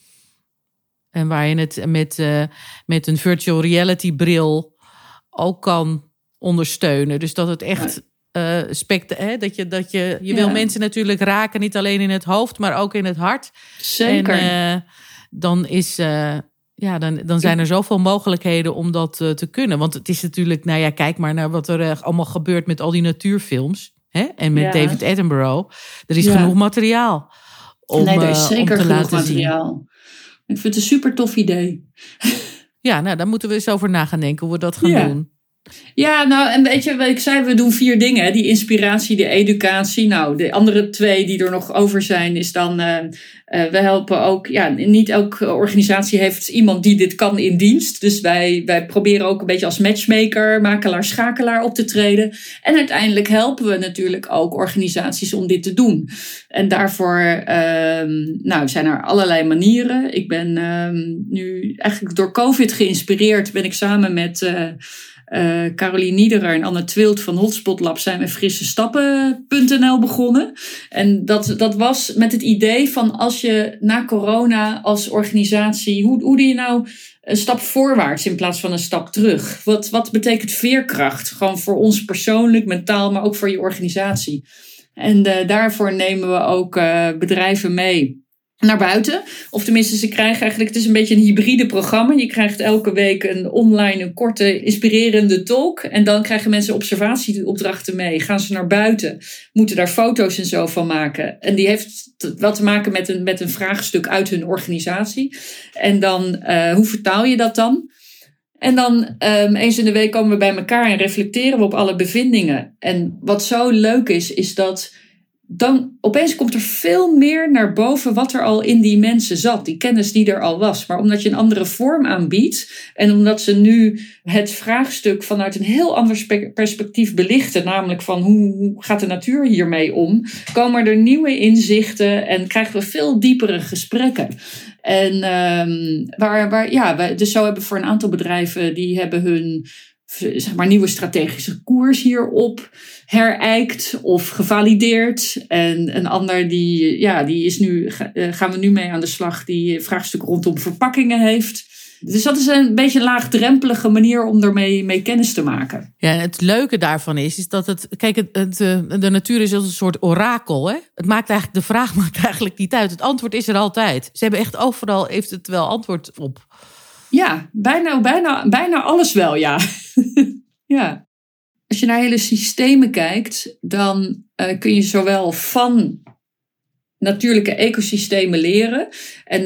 En waar je het met, uh, met een virtual reality bril ook kan ondersteunen. Dus dat het echt uh, spect, hè, dat je dat je je ja. wil mensen natuurlijk raken, niet alleen in het hoofd, maar ook in het hart. Zeker. En uh, dan is uh, ja, dan, dan zijn er zoveel mogelijkheden om dat uh, te kunnen. Want het is natuurlijk, nou ja, kijk maar naar wat er uh, allemaal gebeurt met al die natuurfilms, hè, en met ja. David Attenborough. Er is ja. genoeg materiaal om, nee, er is zeker uh, om te genoeg laten materiaal. zien. Ik vind het een super tof idee. Ja, nou, daar moeten we eens over na gaan denken hoe we dat gaan ja. doen. Ja, nou, en weet je, wat ik zei, we doen vier dingen. Die inspiratie, de educatie. Nou, de andere twee die er nog over zijn, is dan, uh, uh, we helpen ook, ja, niet elke organisatie heeft iemand die dit kan in dienst. Dus wij, wij proberen ook een beetje als matchmaker, makelaar, schakelaar op te treden. En uiteindelijk helpen we natuurlijk ook organisaties om dit te doen. En daarvoor, um, nou, zijn er allerlei manieren. Ik ben um, nu eigenlijk door COVID geïnspireerd, ben ik samen met Uh, Uh, Caroline Niederer en Anne Twilt van Hotspot Lab zijn met frisse stappen punt n l begonnen. En dat, dat was met het idee van als je na corona als organisatie, hoe, hoe doe je nou een stap voorwaarts in plaats van een stap terug. Wat, wat betekent veerkracht? Gewoon voor ons persoonlijk, mentaal, maar ook voor je organisatie. En uh, daarvoor nemen we ook uh, bedrijven mee naar buiten. Of tenminste, ze krijgen eigenlijk, het is een beetje een hybride programma. Je krijgt elke week een online, een korte, inspirerende talk. En dan krijgen mensen observatieopdrachten mee. Gaan ze naar buiten, moeten daar foto's en zo van maken. En die heeft wat te maken met een, met een vraagstuk uit hun organisatie. En dan, uh, hoe vertaal je dat dan? En dan um, eens in de week komen we bij elkaar en reflecteren we op alle bevindingen. En wat zo leuk is, is dat dan opeens komt er veel meer naar boven wat er al in die mensen zat. Die kennis die er al was. Maar omdat je een andere vorm aanbiedt en omdat ze nu het vraagstuk vanuit een heel ander perspectief belichten, namelijk van hoe gaat de natuur hiermee om, komen er nieuwe inzichten en krijgen we veel diepere gesprekken. En um, waar, waar, ja, wij, dus zo hebben we voor een aantal bedrijven, die hebben hun zeg maar nieuwe strategische koers hierop herijkt of gevalideerd. En een ander die, ja, die is nu, gaan we nu mee aan de slag, die een vraagstuk rondom verpakkingen heeft. Dus dat is een beetje een laagdrempelige manier om ermee mee kennis te maken. Ja, en het leuke daarvan is, is dat het, kijk, het, het, de natuur is als een soort orakel. Hè? Het maakt eigenlijk, de vraag maakt eigenlijk niet uit. Het antwoord is er altijd. Ze hebben echt overal, heeft het wel antwoord op. Ja, bijna, bijna, bijna alles wel, ja. Ja. Als je naar hele systemen kijkt, dan uh, kun je zowel van natuurlijke ecosystemen leren. En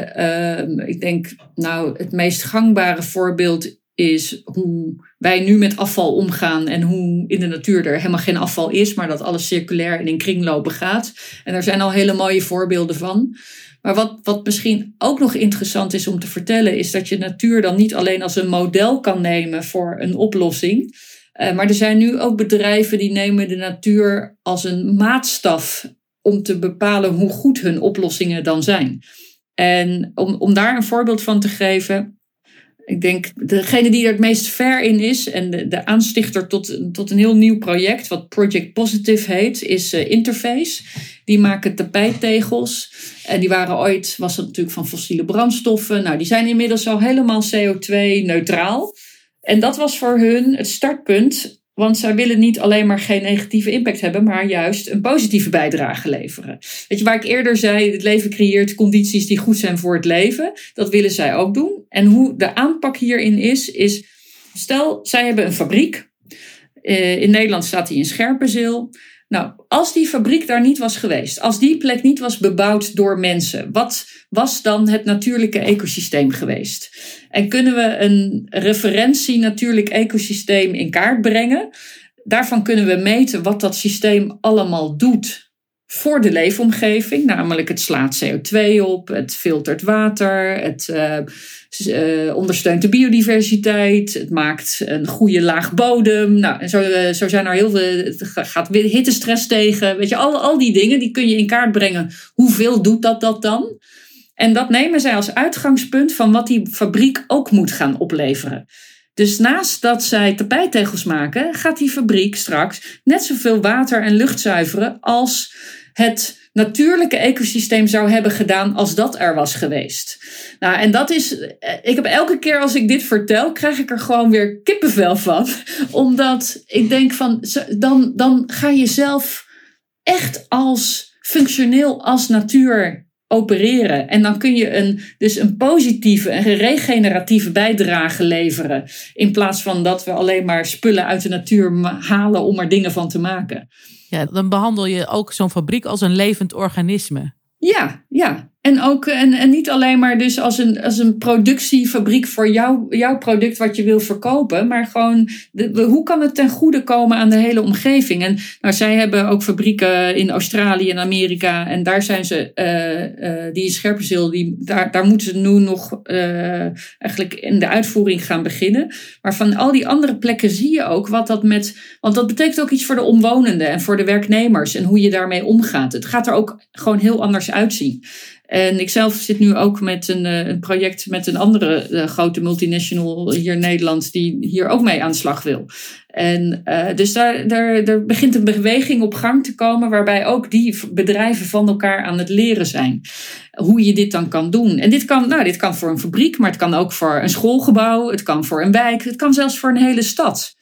uh, uh, ik denk, nou, het meest gangbare voorbeeld is hoe wij nu met afval omgaan en hoe in de natuur er helemaal geen afval is, maar dat alles circulair en in kringlopen gaat. En daar zijn al hele mooie voorbeelden van. Maar wat, wat misschien ook nog interessant is om te vertellen, is dat je natuur dan niet alleen als een model kan nemen voor een oplossing. Uh, maar er zijn nu ook bedrijven die nemen de natuur als een maatstaf om te bepalen hoe goed hun oplossingen dan zijn. En om, om daar een voorbeeld van te geven, ik denk degene die er het meest ver in is en de, de aanstichter tot, tot een heel nieuw project, wat Project Positive heet, is uh, Interface. Die maken tapijttegels. En die waren ooit, was dat natuurlijk van fossiele brandstoffen. Nou, die zijn inmiddels al helemaal C O twee neutraal. En dat was voor hun het startpunt. Want zij willen niet alleen maar geen negatieve impact hebben, maar juist een positieve bijdrage leveren. Weet je, waar ik eerder zei, het leven creëert condities die goed zijn voor het leven. Dat willen zij ook doen. En hoe de aanpak hierin is, is stel, zij hebben een fabriek. Uh, in Nederland staat die in Scherpenzeel. Nou, als die fabriek daar niet was geweest, als die plek niet was bebouwd door mensen, wat was dan het natuurlijke ecosysteem geweest? En kunnen we een referentie natuurlijk ecosysteem in kaart brengen? Daarvan kunnen we meten wat dat systeem allemaal doet voor de leefomgeving. Namelijk het slaat C O twee op, het filtert water, het uh, uh, ondersteunt de biodiversiteit, het maakt een goede laag bodem. Nou, en zo, uh, zo zijn er heel veel, het gaat hittestress tegen. Weet je, al, al die dingen die kun je in kaart brengen. Hoeveel doet dat dat dan? En dat nemen zij als uitgangspunt van wat die fabriek ook moet gaan opleveren. Dus naast dat zij tapijttegels maken, gaat die fabriek straks net zoveel water en lucht zuiveren als het natuurlijke ecosysteem zou hebben gedaan als dat er was geweest. Nou, en dat is, ik heb elke keer als ik dit vertel, krijg ik er gewoon weer kippenvel van. Omdat ik denk van, dan, dan ga je zelf echt als functioneel als natuur opereren. En dan kun je een, dus een positieve en regeneratieve bijdrage leveren. In plaats van dat we alleen maar spullen uit de natuur halen om er dingen van te maken. Ja, dan behandel je ook zo'n fabriek als een levend organisme. Ja, ja. En, ook, en, en niet alleen maar dus als een, als een productiefabriek voor jou, jouw product wat je wil verkopen. Maar gewoon, de, hoe kan het ten goede komen aan de hele omgeving? En nou, zij hebben ook fabrieken in Australië en Amerika. En daar zijn ze, uh, uh, die in Scherpenzeel, die, daar, daar moeten ze nu nog uh, eigenlijk in de uitvoering gaan beginnen. Maar van al die andere plekken zie je ook wat dat met, want dat betekent ook iets voor de omwonenden en voor de werknemers en hoe je daarmee omgaat. Het gaat er ook gewoon heel anders uitzien. En ik zelf zit nu ook met een, een project met een andere uh, grote multinational hier in Nederland, die hier ook mee aan de slag wil. En uh, dus daar, daar, daar begint een beweging op gang te komen, waarbij ook die bedrijven van elkaar aan het leren zijn. Hoe je dit dan kan doen. En dit kan, nou, dit kan voor een fabriek, maar het kan ook voor een schoolgebouw, het kan voor een wijk, het kan zelfs voor een hele stad.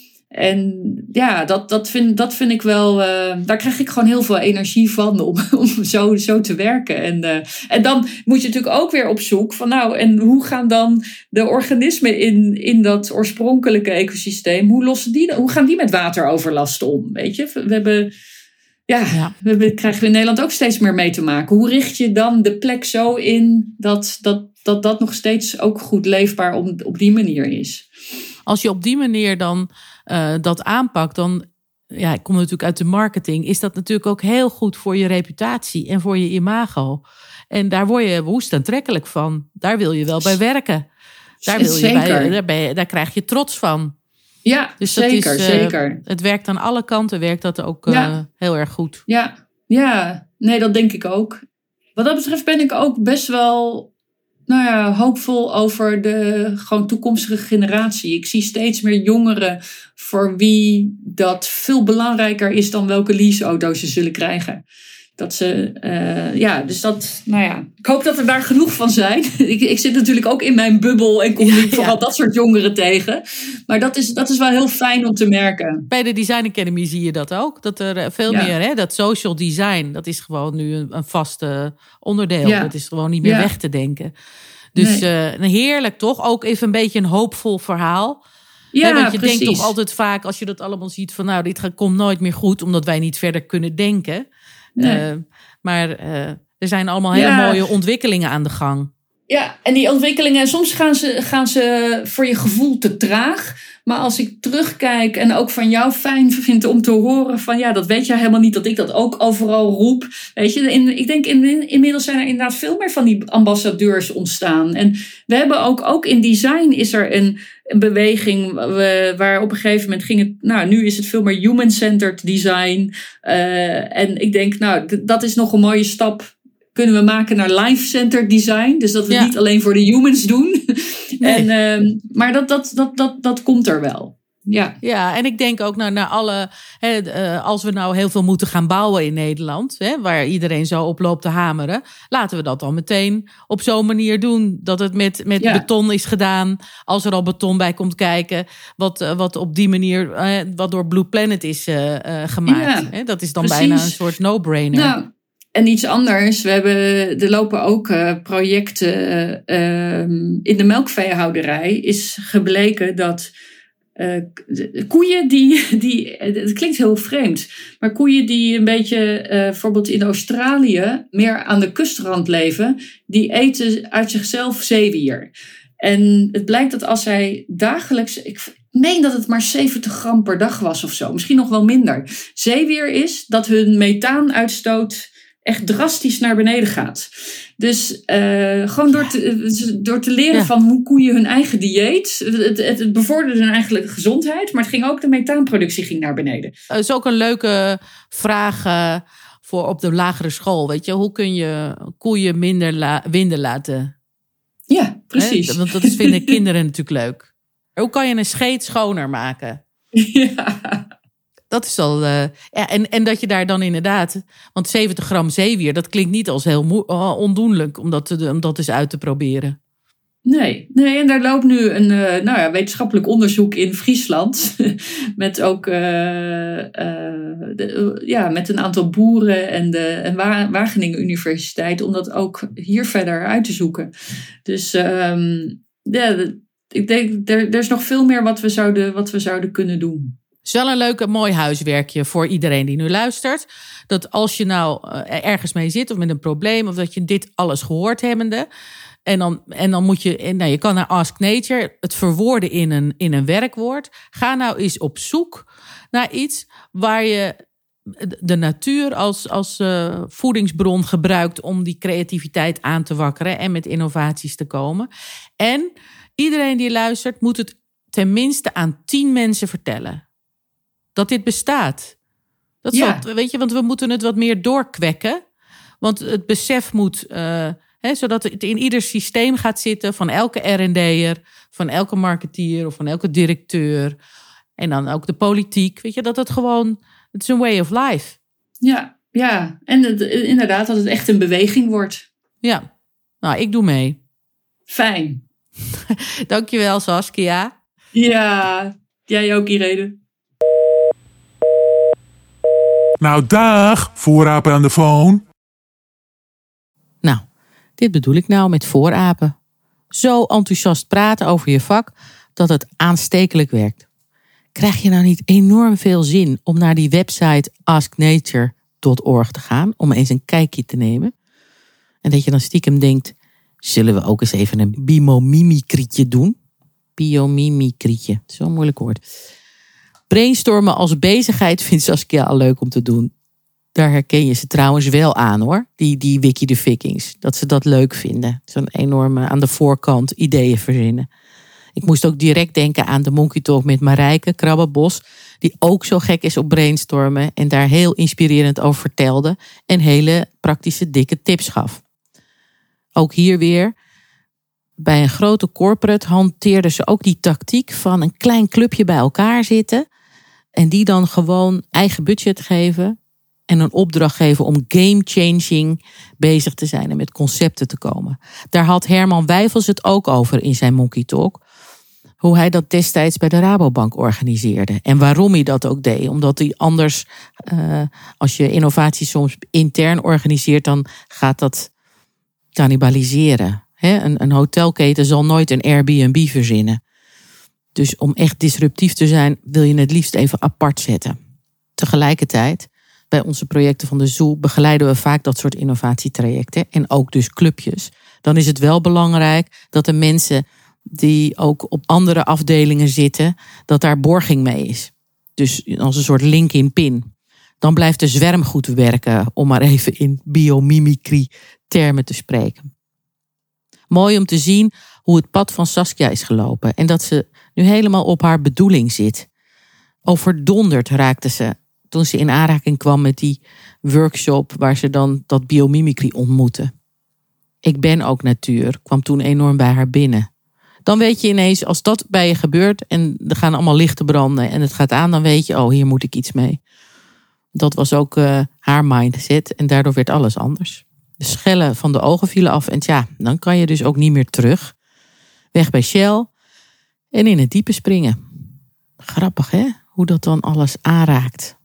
En ja, dat, dat, vind, dat vind ik wel, uh, daar krijg ik gewoon heel veel energie van om, om zo, zo te werken. En, uh, en dan moet je natuurlijk ook weer op zoek van nou, en hoe gaan dan de organismen in, in dat oorspronkelijke ecosysteem, hoe, lossen die, hoe gaan die met wateroverlast om? Weet je, we hebben, ja, ja. we hebben, krijgen we in Nederland ook steeds meer mee te maken. Hoe richt je dan de plek zo in dat dat, dat, dat nog steeds ook goed leefbaar op, op die manier is? Als je op die manier dan uh, dat aanpakt, dan, ja, ik kom natuurlijk uit de marketing, is dat natuurlijk ook heel goed voor je reputatie en voor je imago. En daar word je woest aantrekkelijk van. Daar wil je wel bij werken. Daar, wil je bij, daar, ben je, daar krijg je trots van. Ja, dus zeker, dat is, uh, zeker. Het werkt aan alle kanten, werkt dat ook uh, ja. heel erg goed. Ja, ja, nee, dat denk ik ook. Wat dat betreft ben ik ook best wel, nou ja, hoopvol over de gewoon toekomstige generatie. Ik zie steeds meer jongeren voor wie dat veel belangrijker is dan welke leaseauto's ze zullen krijgen. Dat ze, uh, ja, dus dat, nou ja, ik hoop dat er daar genoeg van zijn. ik, ik zit natuurlijk ook in mijn bubbel en kom niet ja, vooral ja. dat soort jongeren tegen. Maar dat is, dat is wel heel fijn om te merken. Bij de Design Academy zie je dat ook. Dat er veel ja. meer, hè, dat social design, dat is gewoon nu een, een vast onderdeel. Ja. Dat is gewoon niet meer ja. weg te denken. Dus nee. uh, een heerlijk toch? Ook even een beetje een hoopvol verhaal. Ja, He, want je precies. denkt toch altijd vaak, als je dat allemaal ziet, van nou, dit gaat, komt nooit meer goed, omdat wij niet verder kunnen denken. Nee. Uh, maar uh, er zijn allemaal hele ja. mooie ontwikkelingen aan de gang. Ja, en die ontwikkelingen, soms gaan ze, gaan ze voor je gevoel te traag. Maar als ik terugkijk en ook van jou fijn vind om te horen van ja, dat weet jij helemaal niet, dat ik dat ook overal roep. Weet je, in, ik denk in, inmiddels zijn er inderdaad veel meer van die ambassadeurs ontstaan. En we hebben ook, ook in design is er een, een beweging we, waar op een gegeven moment ging het, nou nu is het veel meer human-centered design. Uh, en ik denk nou, d- dat is nog een mooie stap. Kunnen we maken naar life-centered design. Dus dat we ja. niet alleen voor de humans doen. Nee. en, uh, maar dat, dat, dat, dat, dat komt er wel. Ja, ja, en ik denk ook nou, naar alle, hè, uh, als we nou heel veel moeten gaan bouwen in Nederland, hè, waar iedereen zo op loopt te hameren, laten we dat dan meteen op zo'n manier doen. Dat het met, met ja. beton is gedaan, als er al beton bij komt kijken, wat, uh, wat op die manier, uh, wat door Blue Planet is uh, uh, gemaakt. Ja, hè, dat is dan precies. bijna een soort no-brainer. Nou. En iets anders, we hebben, er lopen ook uh, projecten uh, in de melkveehouderij. Is gebleken dat uh, koeien die, die, het klinkt heel vreemd, maar koeien die een beetje, uh, bijvoorbeeld in Australië, meer aan de kustrand leven, die eten uit zichzelf zeewier. En het blijkt dat als zij dagelijks, ik meen dat het maar zeventig gram per dag was of zo, misschien nog wel minder, zeewier is, dat hun methaanuitstoot echt drastisch naar beneden gaat. Dus uh, gewoon door te, door te leren ja. van hoe koeien hun eigen dieet. Het, het, het bevorderde hun eigen gezondheid. Maar het ging ook, de methaanproductie ging naar beneden. Dat is ook een leuke vraag uh, voor op de lagere school. Weet je, hoe kun je koeien minder la, winden laten? Ja, precies. He? Want dat vinden kinderen natuurlijk leuk. Hoe kan je een scheet schoner maken? Ja. Dat is al. Uh, ja, en, en dat je daar dan inderdaad. Want zeventig gram zeewier, dat klinkt niet als heel moe, uh, ondoenlijk om dat, te, om dat eens uit te proberen. Nee, nee, en daar loopt nu een uh, nou ja, wetenschappelijk onderzoek in Friesland. met ook uh, uh, de, uh, ja, met een aantal boeren en de en Wageningen Universiteit. Om dat ook hier verder uit te zoeken. Dus um, ja, ik denk, er, er is nog veel meer wat we zouden, wat we zouden kunnen doen. Het is wel een leuk en mooi huiswerkje voor iedereen die nu luistert. Dat als je nou ergens mee zit of met een probleem, of dat je dit alles gehoord hebbende. En dan, en dan moet je, nou, je kan naar Ask Nature het verwoorden in een, in een werkwoord. Ga nou eens op zoek naar iets waar je de natuur als, als uh, voedingsbron gebruikt om die creativiteit aan te wakkeren en met innovaties te komen. En iedereen die luistert moet het tenminste aan tien mensen vertellen. Dat dit bestaat. Dat ja. zal, weet je, want we moeten het wat meer doorkwekken. Want het besef moet, uh, hè, zodat het in ieder systeem gaat zitten van elke R en D'er, van elke marketeer of van elke directeur. En dan ook de politiek. Weet je, dat het gewoon, het is een way of life. Ja, ja. En het, inderdaad dat het echt een beweging wordt. Ja, nou, ik doe mee. Fijn. Dankjewel, Saskia. Ja, jij ook, Irene. Nou, dag, voorapen aan de phone. Nou, dit bedoel ik nou met voorapen. Zo enthousiast praten over je vak dat het aanstekelijk werkt. Krijg je nou niet enorm veel zin om naar die website ask nature dot org te gaan om eens een kijkje te nemen? En dat je dan stiekem denkt, zullen we ook eens even een biomimikrietje doen? Biomimikrietje, zo'n moeilijk woord. Brainstormen als bezigheid vindt Saskia al leuk om te doen. Daar herken je ze trouwens wel aan hoor, die, die Wiki de Vikings. Dat ze dat leuk vinden. Zo'n enorme aan de voorkant ideeën verzinnen. Ik moest ook direct denken aan de Monkey Talk met Marijke Krabbenbos, die ook zo gek is op brainstormen en daar heel inspirerend over vertelde en hele praktische dikke tips gaf. Ook hier weer, bij een grote corporate hanteerden ze ook die tactiek van een klein clubje bij elkaar zitten en die dan gewoon eigen budget geven en een opdracht geven om game-changing bezig te zijn en met concepten te komen. Daar had Herman Wijfels het ook over in zijn Monkey Talk. Hoe hij dat destijds bij de Rabobank organiseerde. En waarom hij dat ook deed. Omdat hij anders, uh, als je innovatie soms intern organiseert, dan gaat dat cannibaliseren. He, een, een hotelketen zal nooit een Airbnb verzinnen. Dus om echt disruptief te zijn, wil je het liefst even apart zetten. Tegelijkertijd, bij onze projecten van de Zoo begeleiden we vaak dat soort innovatietrajecten. En ook dus clubjes. Dan is het wel belangrijk dat de mensen die ook op andere afdelingen zitten, dat daar borging mee is. Dus als een soort link in pin. Dan blijft de zwerm goed werken, om maar even in biomimicry termen te spreken. Mooi om te zien hoe het pad van Saskia is gelopen en dat ze nu helemaal op haar bedoeling zit. Overdonderd raakte ze toen ze in aanraking kwam met die workshop waar ze dan dat biomimicry ontmoette. Ik ben ook natuur, kwam toen enorm bij haar binnen. Dan weet je ineens, als dat bij je gebeurt en er gaan allemaal lichten branden en het gaat aan, dan weet je, oh, hier moet ik iets mee. Dat was ook uh, haar mindset en daardoor werd alles anders. De schellen van de ogen vielen af en tja, dan kan je dus ook niet meer terug. Weg bij Shell en in het diepe springen. Grappig hè, hoe dat dan alles aanraakt.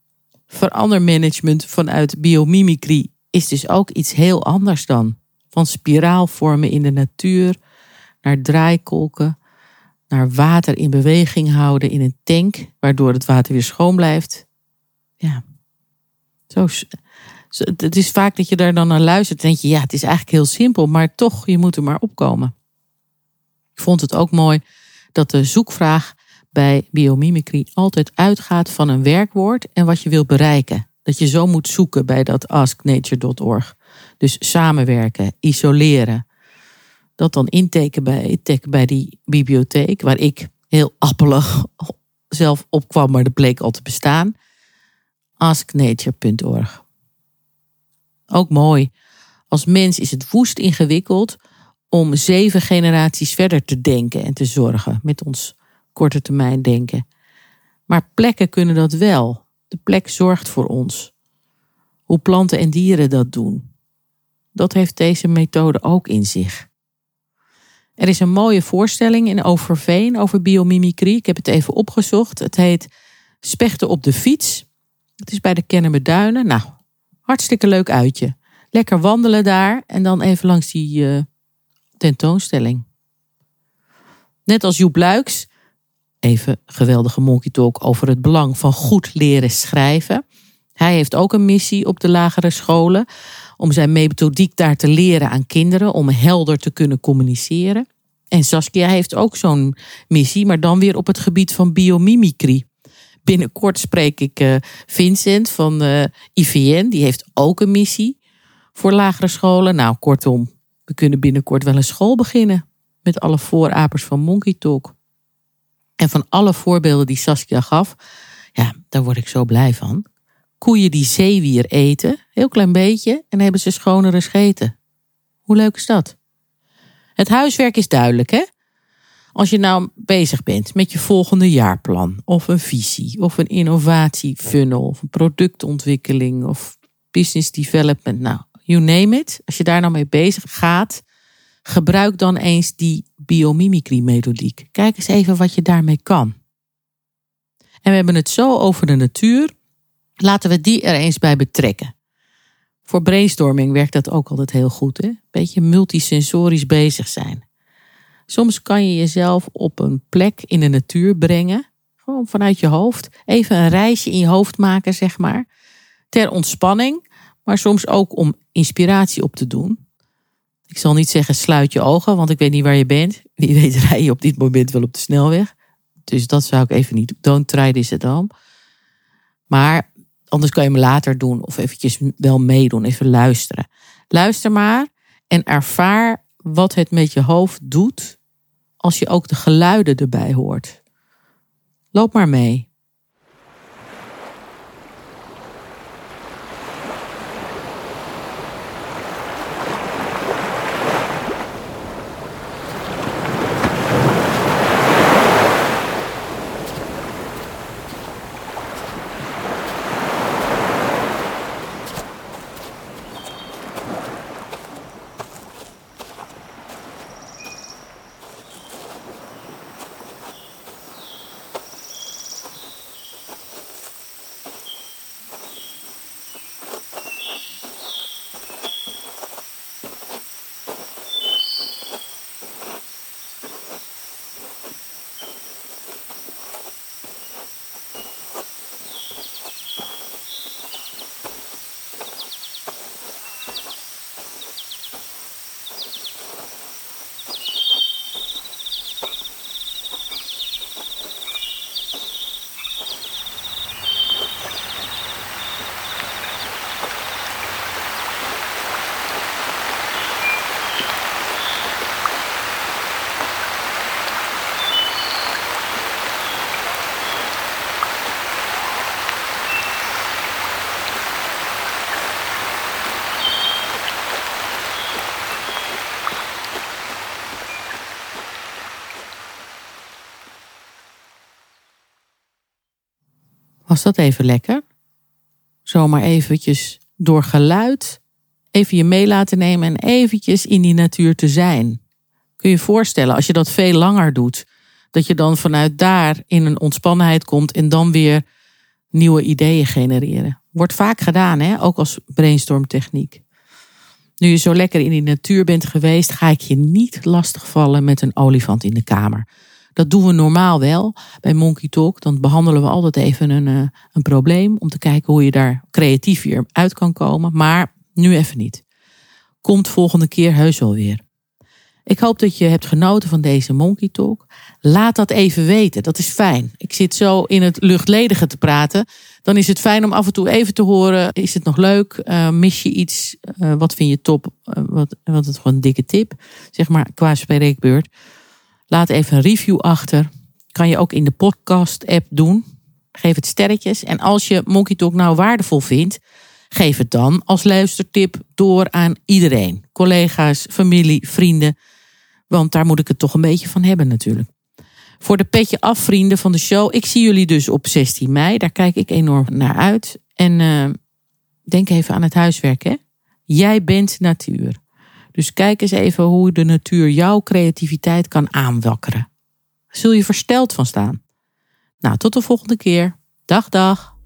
Verandermanagement vanuit biomimicry is dus ook iets heel anders dan. Van spiraalvormen in de natuur naar draaikolken, naar water in beweging houden in een tank, waardoor het water weer schoon blijft. Ja, zo, zo, het is vaak dat je daar dan naar luistert en denk je, ja, het is eigenlijk heel simpel, maar toch, je moet er maar opkomen. Ik vond het ook mooi dat de zoekvraag bij biomimicry altijd uitgaat van een werkwoord en wat je wil bereiken. Dat je zo moet zoeken bij dat ask nature dot org. Dus samenwerken, isoleren. Dat dan inteken bij, bij die bibliotheek, waar ik heel appelig zelf opkwam, maar dat bleek al te bestaan. ask nature punt org. Ook mooi. Als mens is het woest ingewikkeld om zeven generaties verder te denken en te zorgen met ons korte termijn denken. Maar plekken kunnen dat wel. De plek zorgt voor ons. Hoe planten en dieren dat doen. Dat heeft deze methode ook in zich. Er is een mooie voorstelling in Overveen over biomimicry. Ik heb het even opgezocht. Het heet Spechten op de fiets. Het is bij de Kennemerduinen. Nou, hartstikke leuk uitje. Lekker wandelen daar en dan even langs die uh, tentoonstelling. Net als Joep Luiks, even geweldige Monkey Talk over het belang van goed leren schrijven. Hij heeft ook een missie op de lagere scholen om zijn methodiek daar te leren aan kinderen, om helder te kunnen communiceren. En Saskia heeft ook zo'n missie, maar dan weer op het gebied van biomimicry. Binnenkort spreek ik uh, Vincent van uh, I V N, die heeft ook een missie voor lagere scholen. Nou, kortom, we kunnen binnenkort wel een school beginnen met alle voorapers van Monkey Talk. En van alle voorbeelden die Saskia gaf, ja, daar word ik zo blij van. koeien die zeewier eten, heel klein beetje, en dan hebben ze schonere scheten. Hoe leuk is dat? Het huiswerk is duidelijk, hè? Als je nou bezig bent met je volgende jaarplan, of een visie, of een innovatiefunnel, of een productontwikkeling, of business development, nou, you name it. Als je daar nou mee bezig gaat, gebruik dan eens die biomimicry-methodiek. Kijk eens even wat je daarmee kan. En we hebben het zo over de natuur. Laten we die er eens bij betrekken. Voor brainstorming werkt dat ook altijd heel goed, hè? Beetje multisensorisch bezig zijn. Soms kan je jezelf op een plek in de natuur brengen. Gewoon vanuit je hoofd. Even een reisje in je hoofd maken, zeg maar. Ter ontspanning, maar soms ook om inspiratie op te doen. Ik zal niet zeggen sluit je ogen, want ik weet niet waar je bent. Wie weet rij je op dit moment wel op de snelweg. Dus dat zou ik even niet doen. Don't try this at home. Maar anders kan je hem later doen of eventjes wel meedoen. Even luisteren. Luister maar en ervaar wat het met je hoofd doet als je ook de geluiden erbij hoort. Loop maar mee. Was dat even lekker? Zomaar eventjes door geluid even je mee laten nemen en eventjes in die natuur te zijn. Kun je je voorstellen, als je dat veel langer doet, dat je dan vanuit daar in een ontspannenheid komt en dan weer nieuwe ideeën genereren. Wordt vaak gedaan, hè? Ook als brainstormtechniek. Nu je zo lekker in die natuur bent geweest, ga ik je niet lastigvallen met een olifant in de kamer. Dat doen we normaal wel bij Monkey Talk. Dan behandelen we altijd even een, uh, een probleem om te kijken hoe je daar creatief weer uit kan komen. Maar nu even niet. Komt volgende keer heus wel weer. Ik hoop dat je hebt genoten van deze Monkey Talk. Laat dat even weten, dat is fijn. Ik zit zo in het luchtledige te praten. Dan is het fijn om af en toe even te horen. Is het nog leuk? Uh, mis je iets? Uh, wat vind je top? Uh, wat, wat is gewoon een dikke tip? Zeg maar qua spreekbeurt. Laat even een review achter. Kan je ook in de podcast app doen. Geef het sterretjes. En als je Monkey Talk nou waardevol vindt, geef het dan als luistertip door aan iedereen. Collega's, familie, vrienden. Want daar moet ik het toch een beetje van hebben natuurlijk. Voor de petje af vrienden van de show. Ik zie jullie dus op zestien mei. Daar kijk ik enorm naar uit. En uh, denk even aan het huiswerk, hè. Jij bent natuur. Dus kijk eens even hoe de natuur jouw creativiteit kan aanwakkeren. Zul je versteld van staan. Nou, tot de volgende keer. Dag, dag.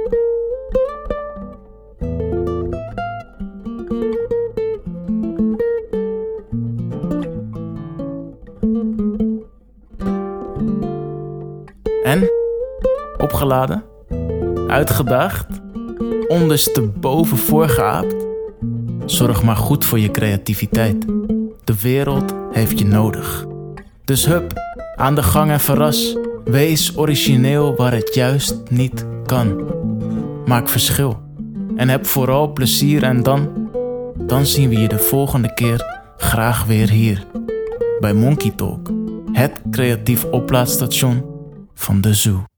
En? Opgeladen? Uitgedaagd? Ondersteboven voorgeaapt? Zorg maar goed voor je creativiteit. De wereld heeft je nodig. Dus hup, aan de gang en verras. Wees origineel waar het juist niet kan. Maak verschil. En heb vooral plezier en dan... Dan zien we je de volgende keer graag weer hier. Bij Monkey Talk. Het creatief oplaadstation van de zoo.